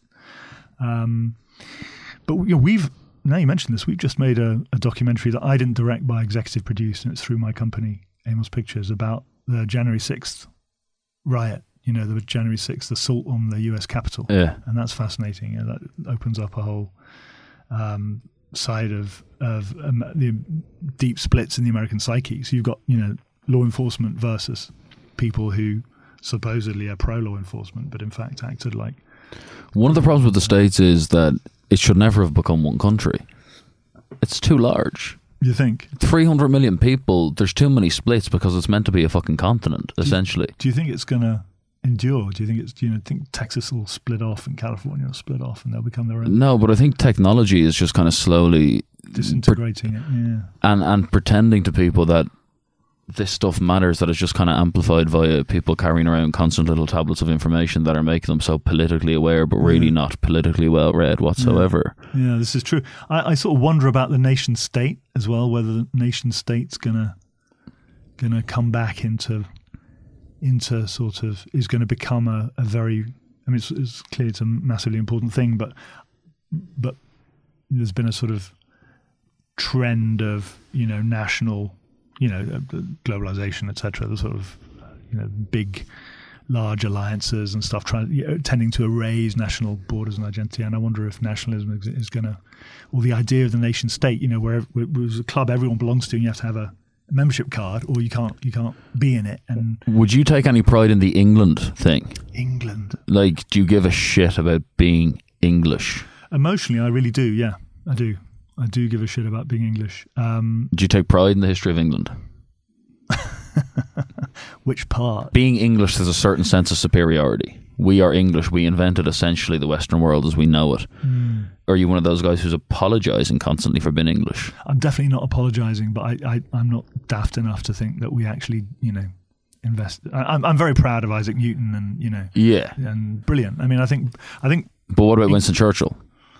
But now you mentioned this, we've just made a documentary that I didn't direct, but I executive produced, and it's through my company, Amos Pictures, about the January 6th riot. The January 6th assault on the US Capitol. Yeah. And that's fascinating. And that opens up a whole side of the deep splits in the American psyche. So you've got, law enforcement versus people who supposedly are pro-law enforcement, but in fact acted like... One of the problems with the States is that it should never have become one country. It's too large. You think? 300 million people, there's too many splits because it's meant to be a fucking continent, essentially. Do you think it's going to endure? Do you think think Texas will split off and California will split off and they'll become their own? No, but I think technology is just kind of slowly... disintegrating it, yeah. And pretending to people that this stuff matters, that it's just kind of amplified via people carrying around constant little tablets of information that are making them so politically aware, but really not politically well read whatsoever. Yeah, this is true. I sort of wonder about the nation state as well, whether the nation state's gonna come back into sort of, is going to become a very, I mean, it's clear it's a massively important thing, but there's been a sort of trend of, national, globalization, etc., the sort of, big, large alliances and stuff, tending to erase national borders and identity. And I wonder if nationalism is going to, or the idea of the nation state, where it was a club everyone belongs to and you have to have a membership card, or you can't be in it. And would you take any pride in the England thing? England, like, do you give a shit about being English? Emotionally, I really do. Yeah, I do give a shit about being English. Do you take pride in the history of England? Which part? Being English, there's a certain sense of superiority. We are English. We invented essentially the Western world as we know it. Are you one of those guys who's apologising constantly for being English? I'm definitely not apologising, but I'm not daft enough to think that we actually, invest. I'm very proud of Isaac Newton and, yeah, and brilliant. I mean, I think. But what about Winston Churchill?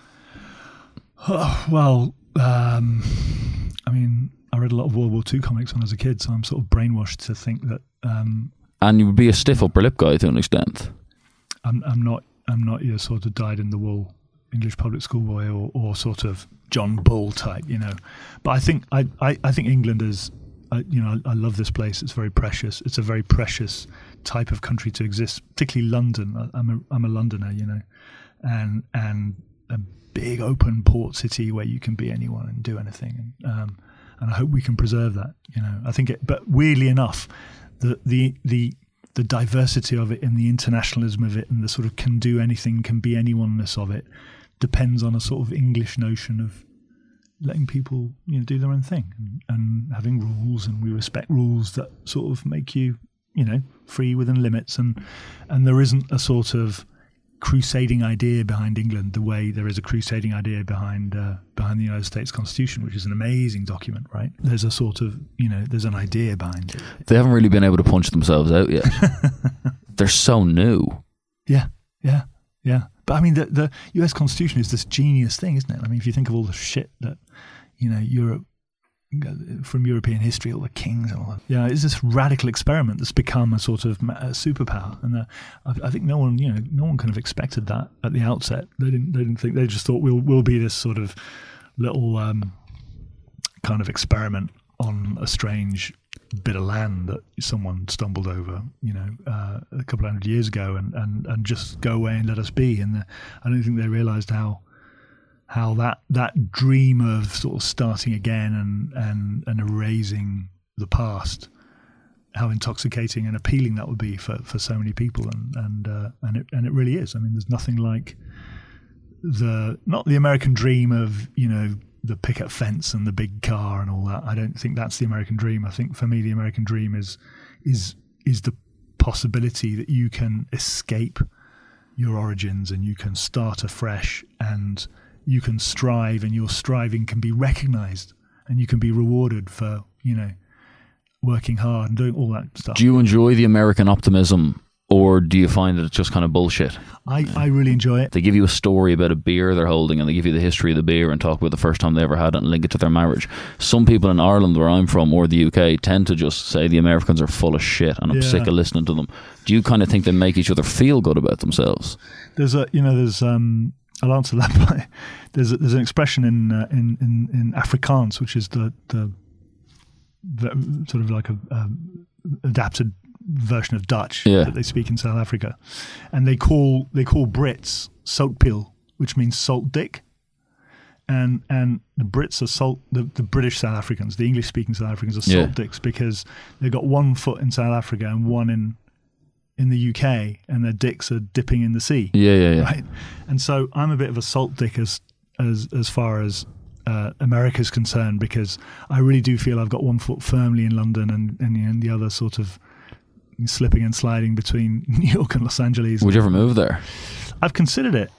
Well, I mean, I read a lot of World War II comics when I was a kid, so I'm sort of brainwashed to think that. And you would be a stiff upper lip guy to an extent. I'm not your sort of dyed-in-the-wool English public school boy or sort of John Bull type, But I think England is, I love this place. It's very precious. It's a very precious type of country to exist, particularly London. I'm a Londoner, and a big open port city where you can be anyone and do anything. And I hope we can preserve that. I think but weirdly enough, the the diversity of it and the internationalism of it and the sort of can do anything, can be anyoneness of it depends on a sort of English notion of letting people, you know, do their own thing and having rules, and we respect rules that sort of make you, you know, free within limits, and there isn't a sort of crusading idea behind England the way there is a crusading idea behind the United States Constitution, which is an amazing document, right? There's a sort of, you know, there's an idea behind it. They haven't really been able to punch themselves out yet. They're so new. Yeah. But I mean, the US Constitution is this genius thing, isn't it? I mean, if you think of all the shit that, you know, Europe, from European history, all the kings and all that. Yeah, it's this radical experiment that's become a sort of superpower, and I think no one kind of expected that at the outset. They didn't think. They just thought we'll be this sort of little kind of experiment on a strange bit of land that someone stumbled over, you know, a couple of hundred years ago, and just go away and let us be. And I don't think they realised how that dream of sort of starting again and erasing the past, how intoxicating and appealing that would be for so many people, and it really is. I mean, there's nothing like not the American dream of, you know, the picket fence and the big car and all that. I don't think that's the American dream. I think for me the American dream is the possibility that you can escape your origins and you can start afresh, and you can strive, and your striving can be recognized, and you can be rewarded for, you know, working hard and doing all that stuff. Do you enjoy the American optimism, or do you find that it's just kind of bullshit? I really enjoy it. They give you a story about a beer they're holding, and they give you the history of the beer and talk about the first time they ever had it and link it to their marriage. Some people in Ireland, where I'm from, or the UK, tend to just say the Americans are full of shit, and I'm sick of listening to them. Do you kind of think they make each other feel good about themselves? I'll answer that by there's an expression in Afrikaans, which is the sort of like a adapted version of Dutch that they speak in South Africa, and they call Brits soutpil, which means salt dick, and the Brits are the British South Africans, the English speaking South Africans are salt dicks, because they've got one foot in South Africa and one in the UK, and their dicks are dipping in the sea. Yeah. Right? And so I'm a bit of a salt dick as far as America's concerned, because I really do feel I've got one foot firmly in London and the other sort of slipping and sliding between New York and Los Angeles. Would you ever move there? I've considered it,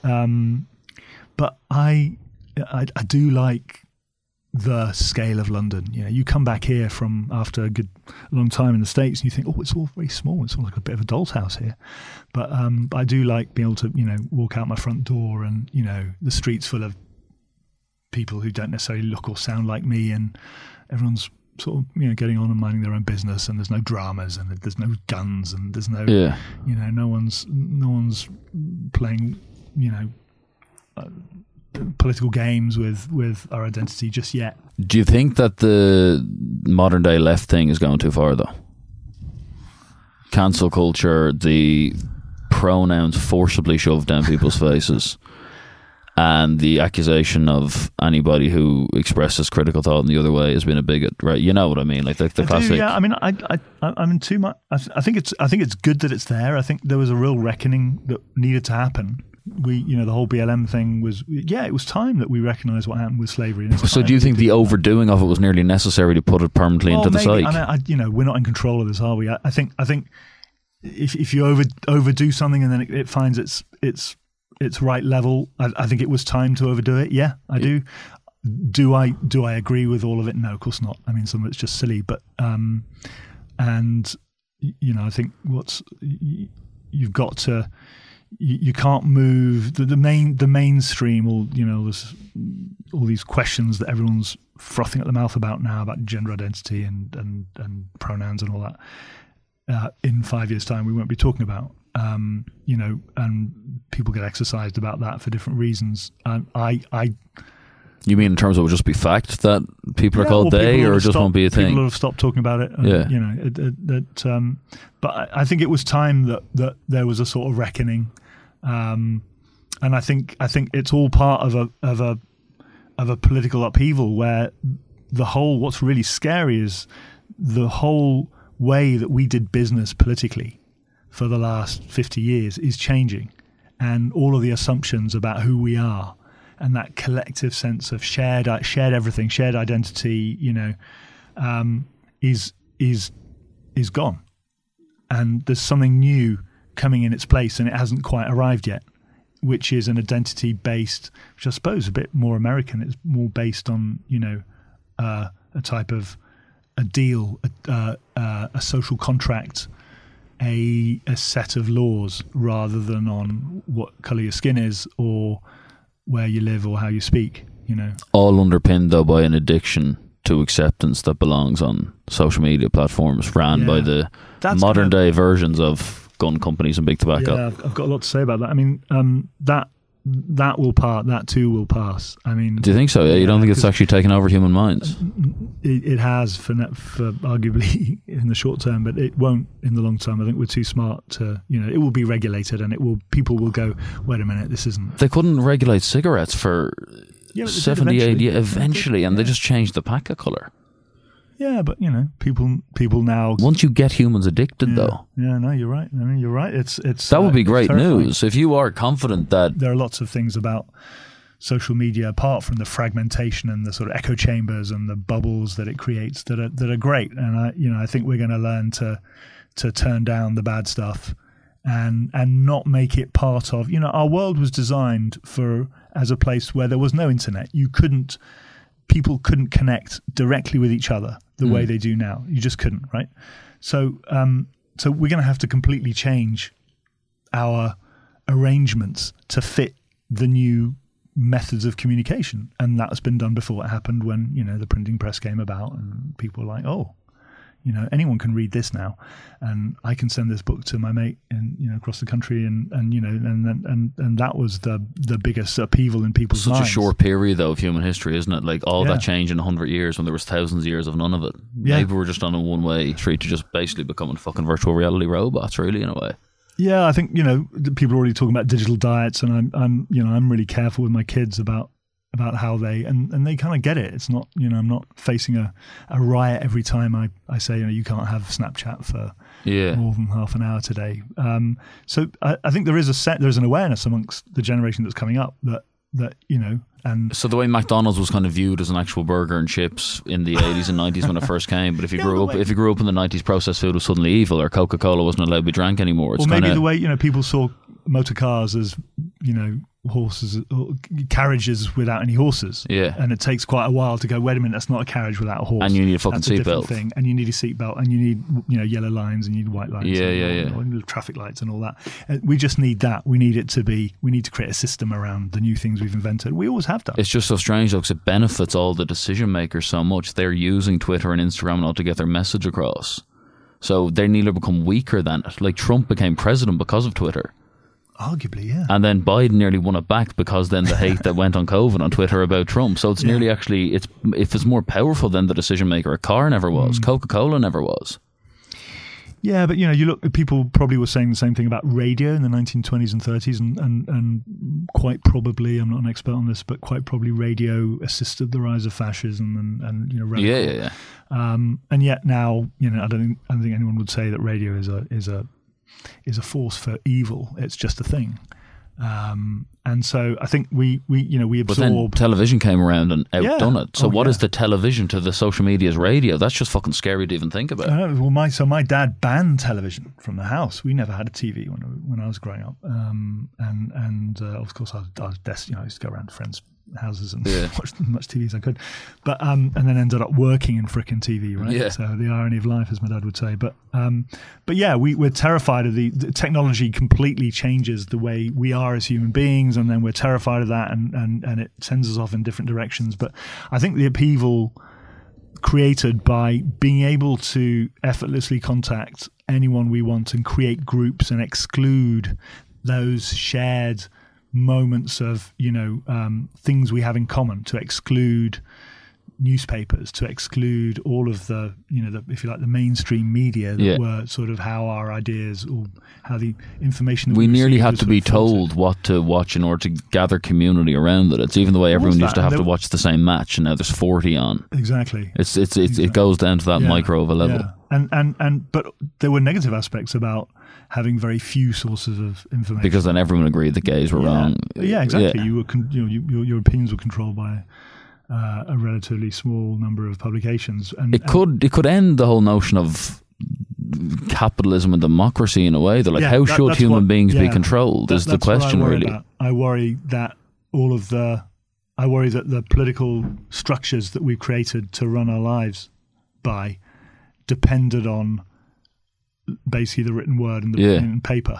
but I do like the scale of London. You know, you come back here from after a long time in the States, and you think, oh, it's all very small. It's all like a bit of a doll's house here. But I do like being able to, you know, walk out my front door, and, you know, the streets full of people who don't necessarily look or sound like me, and everyone's sort of, you know, getting on and minding their own business, and there's no dramas, and there's no guns, and there's no, you know, no one's playing, you know, political games with our identity just yet. Do you think that the modern day left thing is going too far, though? Cancel culture, the pronouns forcibly shoved down people's faces, and the accusation of anybody who expresses critical thought in the other way has been a bigot, right? You know what I mean? Like the classic. Yeah, I mean, I'm in too much. I think it's good that it's there. I think there was a real reckoning that needed to happen. The whole BLM thing was, it was time that we recognised what happened with slavery. So do you think the overdoing of it was nearly necessary to put it permanently into the psyche? We're not in control of this, are we? I think if you overdo something and then it finds its right level, I think it was time to overdo it. Yeah, I do. Do I agree with all of it? No, of course not. I mean, some of it's just silly, but and you know, I think you've got to. You can't move the mainstream, or, you know, there's all these questions that everyone's frothing at the mouth about now, about gender identity and pronouns and all that. In 5 years' time, we won't be talking about. You know, and people get exercised about that for different reasons. And You mean in terms of it will just be fact that people are called they, or it just won't be a thing? People will have stopped talking about it. You know, but I think it was time that there was a sort of reckoning, and I think it's all part of a political upheaval where what's really scary is the whole way that we did business politically for the last 50 years is changing, and all of the assumptions about who we are and that collective sense of shared everything, shared identity, is gone, and there's something new coming in its place, and it hasn't quite arrived yet, which is an identity based, which I suppose is a bit more American. It's more based on a type of a deal, a social contract, a set of laws, rather than on what colour your skin is or where you live or how you speak. All underpinned though by an addiction to acceptance that belongs on social media platforms ran by the modern day versions of gun companies and big tobacco. Yeah, I've got a lot to say about that. I mean, that will pass. That too will pass. I mean, do you think so? Yeah, you don't think it's actually taken over human minds? It has for arguably in the short term, but it won't in the long term. I think we're too smart to. It will be regulated, and people will go, wait a minute, this isn't. They couldn't regulate cigarettes for 70, 80 eventually, and they just changed the pack of colour. Yeah, but people now. Once you get humans addicted, though. Yeah, no, you're right. I mean, you're right. It's that would be great news if you are confident that there are lots of things about social media, apart from the fragmentation and the sort of echo chambers and the bubbles that it creates, that are great. And I think we're going to learn to turn down the bad stuff and not make it part of. Our world was designed as a place where there was no internet. People couldn't connect directly with each other the way they do now. You just couldn't, right? So we're going to have to completely change our arrangements to fit the new methods of communication. And that's been done before. It happened when, the printing press came about, and people were like, oh, anyone can read this now, and I can send this book to my mate across the country, and that was the biggest upheaval in people's minds. Such a short period though of human history, isn't it? Like all that change in 100 years when there was thousands of years of none of it. Yeah. Maybe we're just on a one-way street to just basically becoming fucking virtual reality robots, really, in a way. Yeah, I think people are already talking about digital diets, and I'm really careful with my kids about how they and they kind of get it. It's not I'm not facing a riot every time I say you can't have Snapchat for more than half an hour today. So I think there's an awareness amongst the generation that's coming up that and so the way McDonald's was kind of viewed as an actual burger and chips in the 80s and 90s when it first came, but if you grew up in the 90s, processed food was suddenly evil, or Coca-Cola wasn't allowed to be drank anymore. It's maybe the way people saw motor cars as horses, carriages without any horses. Yeah. And it takes quite a while to go, wait a minute, that's not a carriage without a horse. And you need a fucking seatbelt. And you need a seatbelt, and you need yellow lines, and you need white lines. And traffic lights and all that. We just need that. We need to create a system around the new things we've invented. We always have done. It's just so strange though, because it benefits all the decision makers so much. They're using Twitter and Instagram and all to get their message across. So they nearly become weaker than it. Like Trump became president because of Twitter. Arguably, yeah. And then Biden nearly won it back because then the hate that went on COVID on Twitter about Trump. So it's nearly actually, if it's more powerful than the decision maker. A car never was. Coca-Cola never was. Yeah, but you look, people probably were saying the same thing about radio in the 1920s and 30s, and quite probably, I'm not an expert on this, but quite probably radio assisted the rise of fascism and radical. Yeah. And yet now, I don't think anyone would say that radio is a force for evil. It's just a thing. And so I think we absorb. But then television came around and outdone it. So what is the television to the social media's radio? That's just fucking scary to even think about. Well, my dad banned television from the house. We never had a TV when I was growing up. And of course I was destined. I used to go around to friends' houses and watch as much TV as I could, but and then ended up working in frickin' TV, right? Yeah. So the irony of life, as my dad would say. But yeah, we're terrified of the technology completely changes the way we are as human beings, and then we're terrified of that, and it sends us off in different directions. But I think the upheaval created by being able to effortlessly contact anyone we want and create groups and exclude those shared moments of things we have in common, to exclude newspapers, to exclude all of the, if you like, the mainstream media that were sort of how our ideas or how the information that we nearly had was to sort be of filtered. told what to watch in order to gather community around it. It's even the way everyone used to have to watch the same match, and now there's 40 on. Exactly. It goes down to that micro of a level. Yeah. But there were negative aspects about having very few sources of information, Because then everyone agreed that gays were wrong. Yeah, exactly. Yeah. You were your opinions were controlled by a relatively small number of publications, and It could end the whole notion of capitalism and democracy in a way. They're like, how should human beings be controlled? Is the question really? I worry that the political structures that we've created to run our lives by depended on basically the written word and the written paper,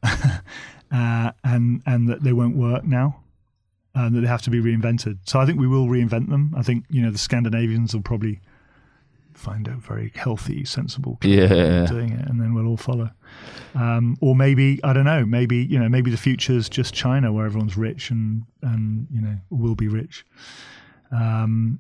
and that they won't work now. That they have to be reinvented. So I think we will reinvent them. I think the Scandinavians will probably find a very healthy, sensible doing it, and then we'll all follow. Or maybe, I don't know, maybe the future's just China, where everyone's rich and will be rich, and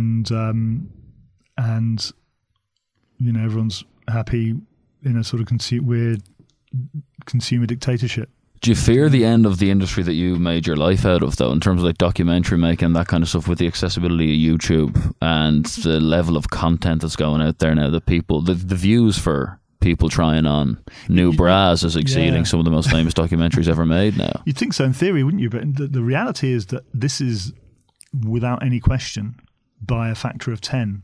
everyone's happy in a sort of weird consumer dictatorship. Do you fear the end of the industry that you made your life out of, though, in terms of like documentary making and that kind of stuff, with the accessibility of YouTube and the level of content that's going out there now, that people, the views for people trying on new bras is exceeding some of the most famous documentaries ever made now? You'd think so in theory, wouldn't you? But the reality is that this is, without any question, by a factor of 10,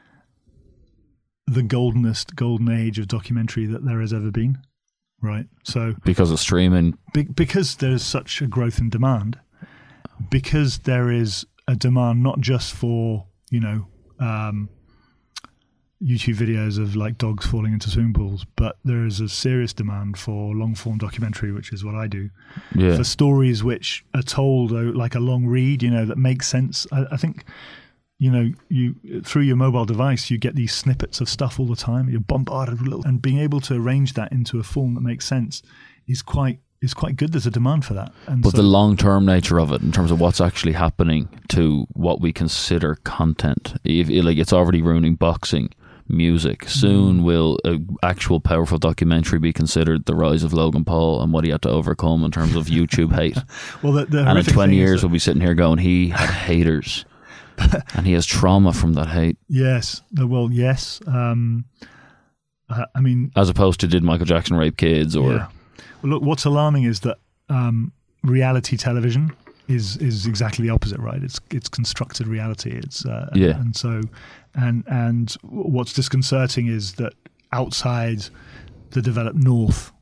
the golden age of documentary that there has ever been. Right. So because of streaming, because there's such a growth in demand, because there is a demand not just for YouTube videos of like dogs falling into swimming pools, but there is a serious demand for long form documentary, which is what I do. Yeah. For stories which are told like a long read, that makes sense. I think. You through your mobile device, you get these snippets of stuff all the time. You're bombarded with little, and being able to arrange that into a form that makes sense is quite good. There's a demand for that. But the long-term nature of it, in terms of what's actually happening to what we consider content, it's already ruining boxing, music. Soon will an actual powerful documentary be considered the rise of Logan Paul and what he had to overcome in terms of YouTube hate? Well, and in 20 years, we'll be sitting here going, he had haters. And he has trauma from that hate. Yes. Well, yes. I mean, as opposed to, did Michael Jackson rape kids? Or well, look, what's alarming is that reality television is exactly the opposite, right? It's constructed reality. It's and so and what's disconcerting is that outside the developed north,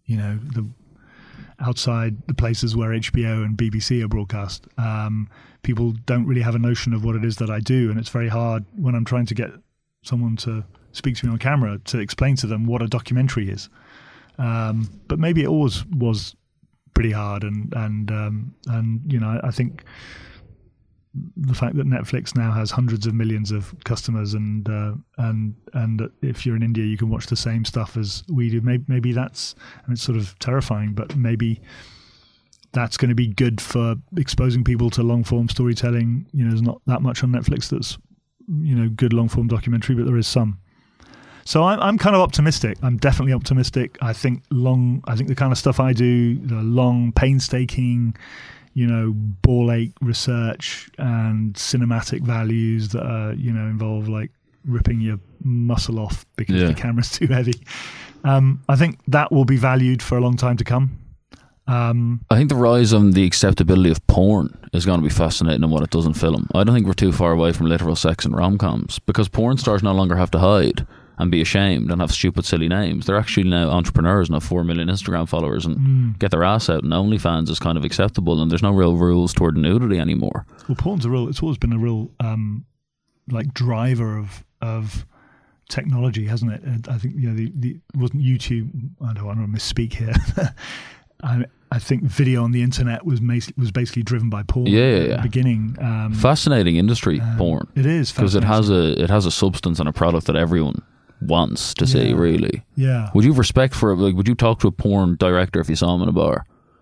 outside the places where HBO and BBC are broadcast, people don't really have a notion of what it is that I do, and it's very hard when I'm trying to get someone to speak to me on camera to explain to them what a documentary is. But maybe it always was pretty hard, and I think the fact that Netflix now has hundreds of millions of customers, and that if you're in India you can watch the same stuff as we do, maybe that's, and it's sort of terrifying, but maybe that's going to be good for exposing people to long form storytelling. There's not that much on Netflix that's good long form documentary, but there is some. So I'm kind of optimistic. I'm definitely optimistic. I think the kind of stuff I do, the long, painstaking, ball ache research and cinematic values that involve like ripping your muscle off because the camera's too heavy. I think that will be valued for a long time to come. I think the rise on the acceptability of porn is going to be fascinating in what it does in film. I don't think we're too far away from literal sex and rom-coms, because porn stars no longer have to hide and be ashamed and have stupid, silly names. They're actually now entrepreneurs and have 4 million Instagram followers and get their ass out, and OnlyFans is kind of acceptable, and there's no real rules toward nudity anymore. Well, porn's it's always been a real like driver of technology, hasn't it? I think the wasn't YouTube. I don't want to misspeak here. I think video on the internet was basically driven by porn at the beginning. Fascinating industry, porn. It is, because it has a substance and a product that everyone wants to see. Really, yeah. Would you have respect for it? Like, would you talk to a porn director if you saw him in a bar?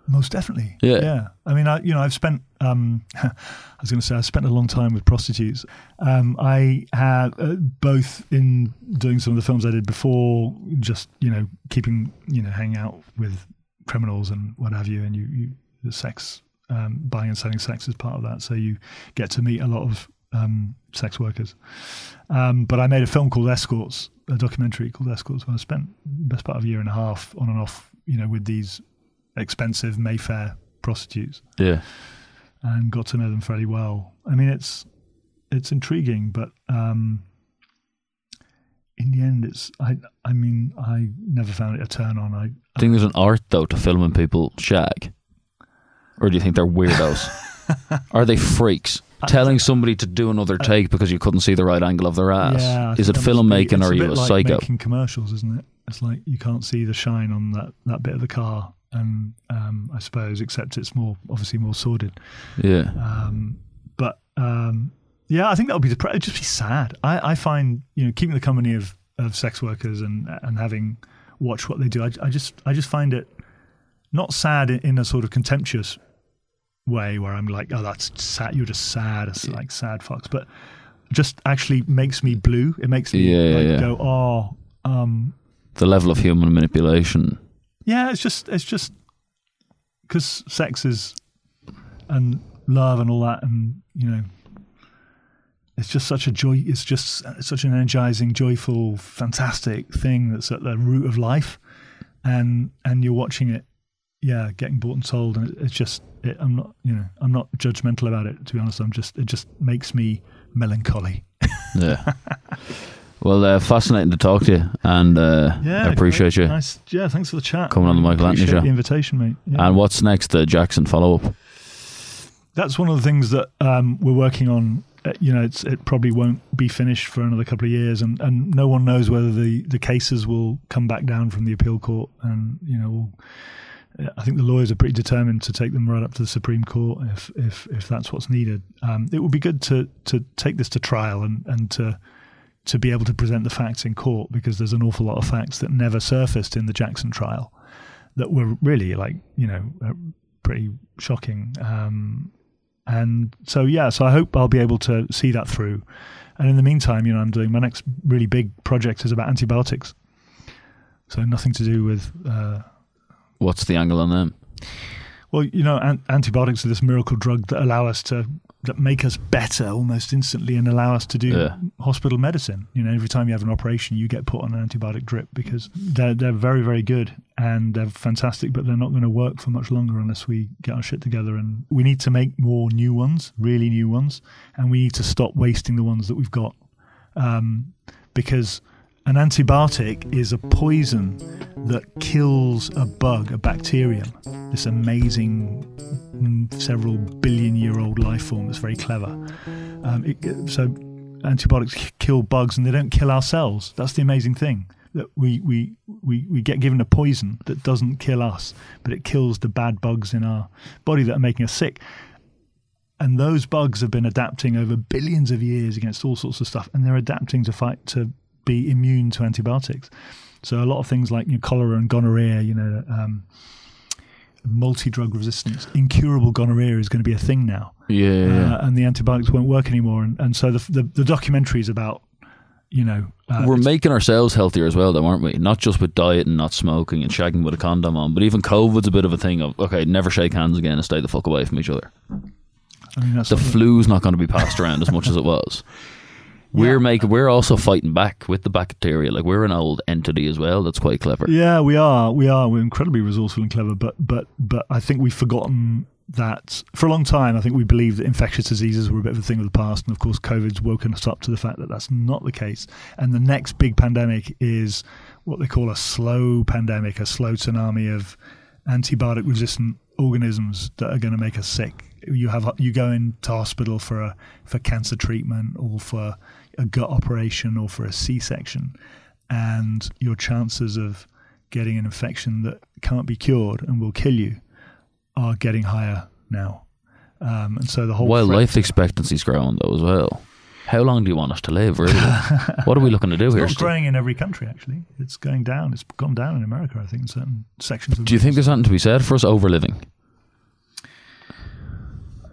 Most definitely. Yeah. I mean, I've spent. I was going to say I spent a long time with prostitutes. I had both in doing some of the films I did before, just keeping hanging out with criminals and what have you, and you the sex, buying and selling sex is part of that. So you get to meet a lot of sex workers. But I made a film called Escorts, a documentary called Escorts, where I spent the best part of a year and a half on and off, with these expensive Mayfair prostitutes. Yeah. And got to know them fairly well. I mean, it's intriguing, but in the end, I never found it a turn on. I think there's an art though to filming people shag, or do you think they're weirdos? Are they freaks? Telling somebody to do another take because you couldn't see the right angle of their ass. Yeah, is it filmmaking or are you a like psycho? Making commercials, isn't it? It's like you can't see the shine on that bit of the car, and I suppose, except it's obviously more sordid. Yeah. Yeah, I think that would be it'd just be sad. I find keeping the company of sex workers and having watched what they do, I just find it not sad in a sort of contemptuous way where I'm like, oh, that's sad. You're just sad. It's like sad fucks, but just actually makes me blue. It makes me go, oh. The level of human manipulation. Yeah, it's just because sex is and love and all that, and it's just such a joy. It's just such an energizing, joyful, fantastic thing that's at the root of life, and you're watching it, getting bought and sold, and it's just. I'm not judgmental about it, to be honest. It just makes me melancholy. Yeah. Well, fascinating to talk to you, and I appreciate you. Nice. Yeah, thanks for the chat. Coming on the Michael Anthony Show. The invitation, mate. Yeah. And what's next? The Jackson follow-up. That's one of the things that we're working on. It probably won't be finished for another couple of years, and no one knows whether the cases will come back down from the appeal court, and I think the lawyers are pretty determined to take them right up to the Supreme Court if that's what's needed. It would be good to take this to trial and to be able to present the facts in court, because there's an awful lot of facts that never surfaced in the Jackson trial that were really pretty shocking. And so I hope I'll be able to see that through. And in the meantime, I'm doing my next really big project is about antibiotics. So nothing to do with. What's the angle on them? Well, antibiotics are this miracle drug that make us better almost instantly and allow us to do hospital medicine. Every time you have an operation, you get put on an antibiotic drip because they're very, very good and they're fantastic, but they're not going to work for much longer unless we get our shit together. And we need to make more new ones, really new ones, and we need to stop wasting the ones that we've got, because an antibiotic is a poison that kills a bug, a bacterium, this amazing several billion-year-old life form that's very clever. So antibiotics kill bugs and they don't kill our cells. That's the amazing thing, that we get given a poison that doesn't kill us, but it kills the bad bugs in our body that are making us sick. And those bugs have been adapting over billions of years against all sorts of stuff, and they're adapting to be immune to antibiotics. So a lot of things like cholera and gonorrhea, multi-drug resistance, incurable gonorrhea is going to be a thing now. And the antibiotics won't work anymore. And so the documentary is about, we're making ourselves healthier as well, though, aren't we? Not just with diet and not smoking and shagging with a condom on, but even COVID's a bit of a thing of, okay, never shake hands again and stay the fuck away from each other. The flu's not going to be passed around as much as it was. We're also fighting back with the bacteria. Like, we're an old entity as well. That's quite clever. Yeah, we are. We're incredibly resourceful and clever. But I think we've forgotten that for a long time. I think we believed that infectious diseases were a bit of a thing of the past, and of course, COVID's woken us up to the fact that that's not the case. And the next big pandemic is what they call a slow pandemic, a slow tsunami of antibiotic-resistant organisms that are going to make us sick. You go into hospital for cancer treatment or for a gut operation or for a C-section, and your chances of getting an infection that can't be cured and will kill you are getting higher now. And so the whole life expectancy is growing though as well. How long do you want us to live, really? What are we looking to do here? It's not growing in every country, actually. It's going down. It's gone down in America, I think, in certain sections of Do you think there's something to be said for us overliving?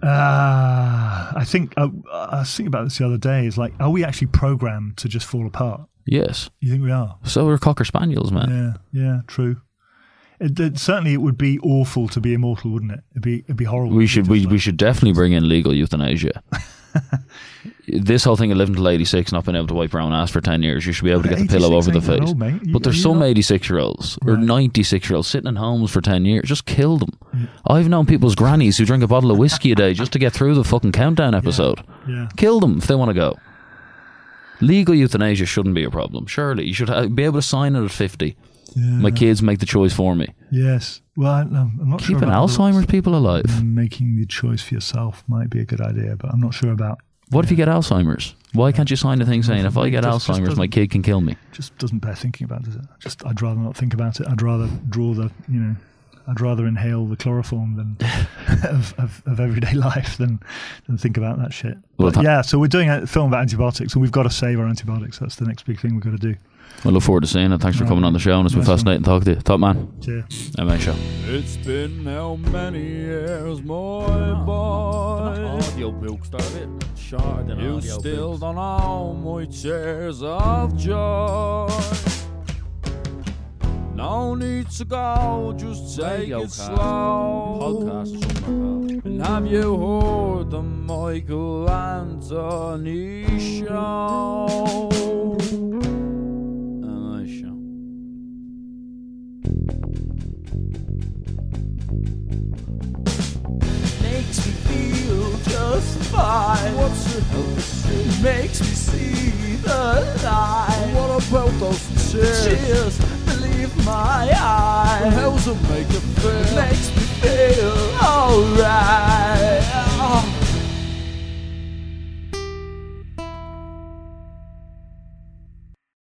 I think I was thinking about this the other day. Is like, are we actually programmed to just fall apart? Yes. You think we are? So are Cocker Spaniels, man. Yeah, true. Certainly, it would be awful to be immortal, wouldn't it? It'd be horrible. We should definitely bring in legal euthanasia. This whole thing of living till 86, not being able to wipe your own ass for 10 years, you should be able to get the pillow over the face. Old, mate. But there's some 86-year-olds or 96-year-olds sitting in homes for 10 years. Just kill them. Yeah. I've known people's grannies who drink a bottle of whiskey a day just to get through the fucking countdown episode. Yeah. Kill them if they want to go. Legal euthanasia shouldn't be a problem. Surely you should be able to sign it at 50. Yeah. My kids make the choice for me. Yes. Well, I'm not sure. Keeping Alzheimer's people alive. Making the choice for yourself might be a good idea, but I'm not sure about. What if you get Alzheimer's? Why can't you sign a thing saying, if I get Alzheimer's, my kid can kill me? Just doesn't bear thinking about, does it? I'd rather not think about it. I'd rather I'd rather inhale the chloroform than of everyday life than think about that shit. But so we're doing a film about antibiotics, and we've got to save our antibiotics. That's the next big thing we've got to do. I look forward to seeing it. Thanks for coming on the show, and it's been fascinating talking to you. Top man. Cheers. MA show. It's been how many years, my boy? Audiobook started shorter than you still don't know my tears of joy. No need to go, just take it slow. Podcast. And have you heard the Michael Anthony show? Makes me feel just fine. What's it help to see? Makes me see the light. What about those tears? Tears, believe my eyes. How's it make it feel? Makes me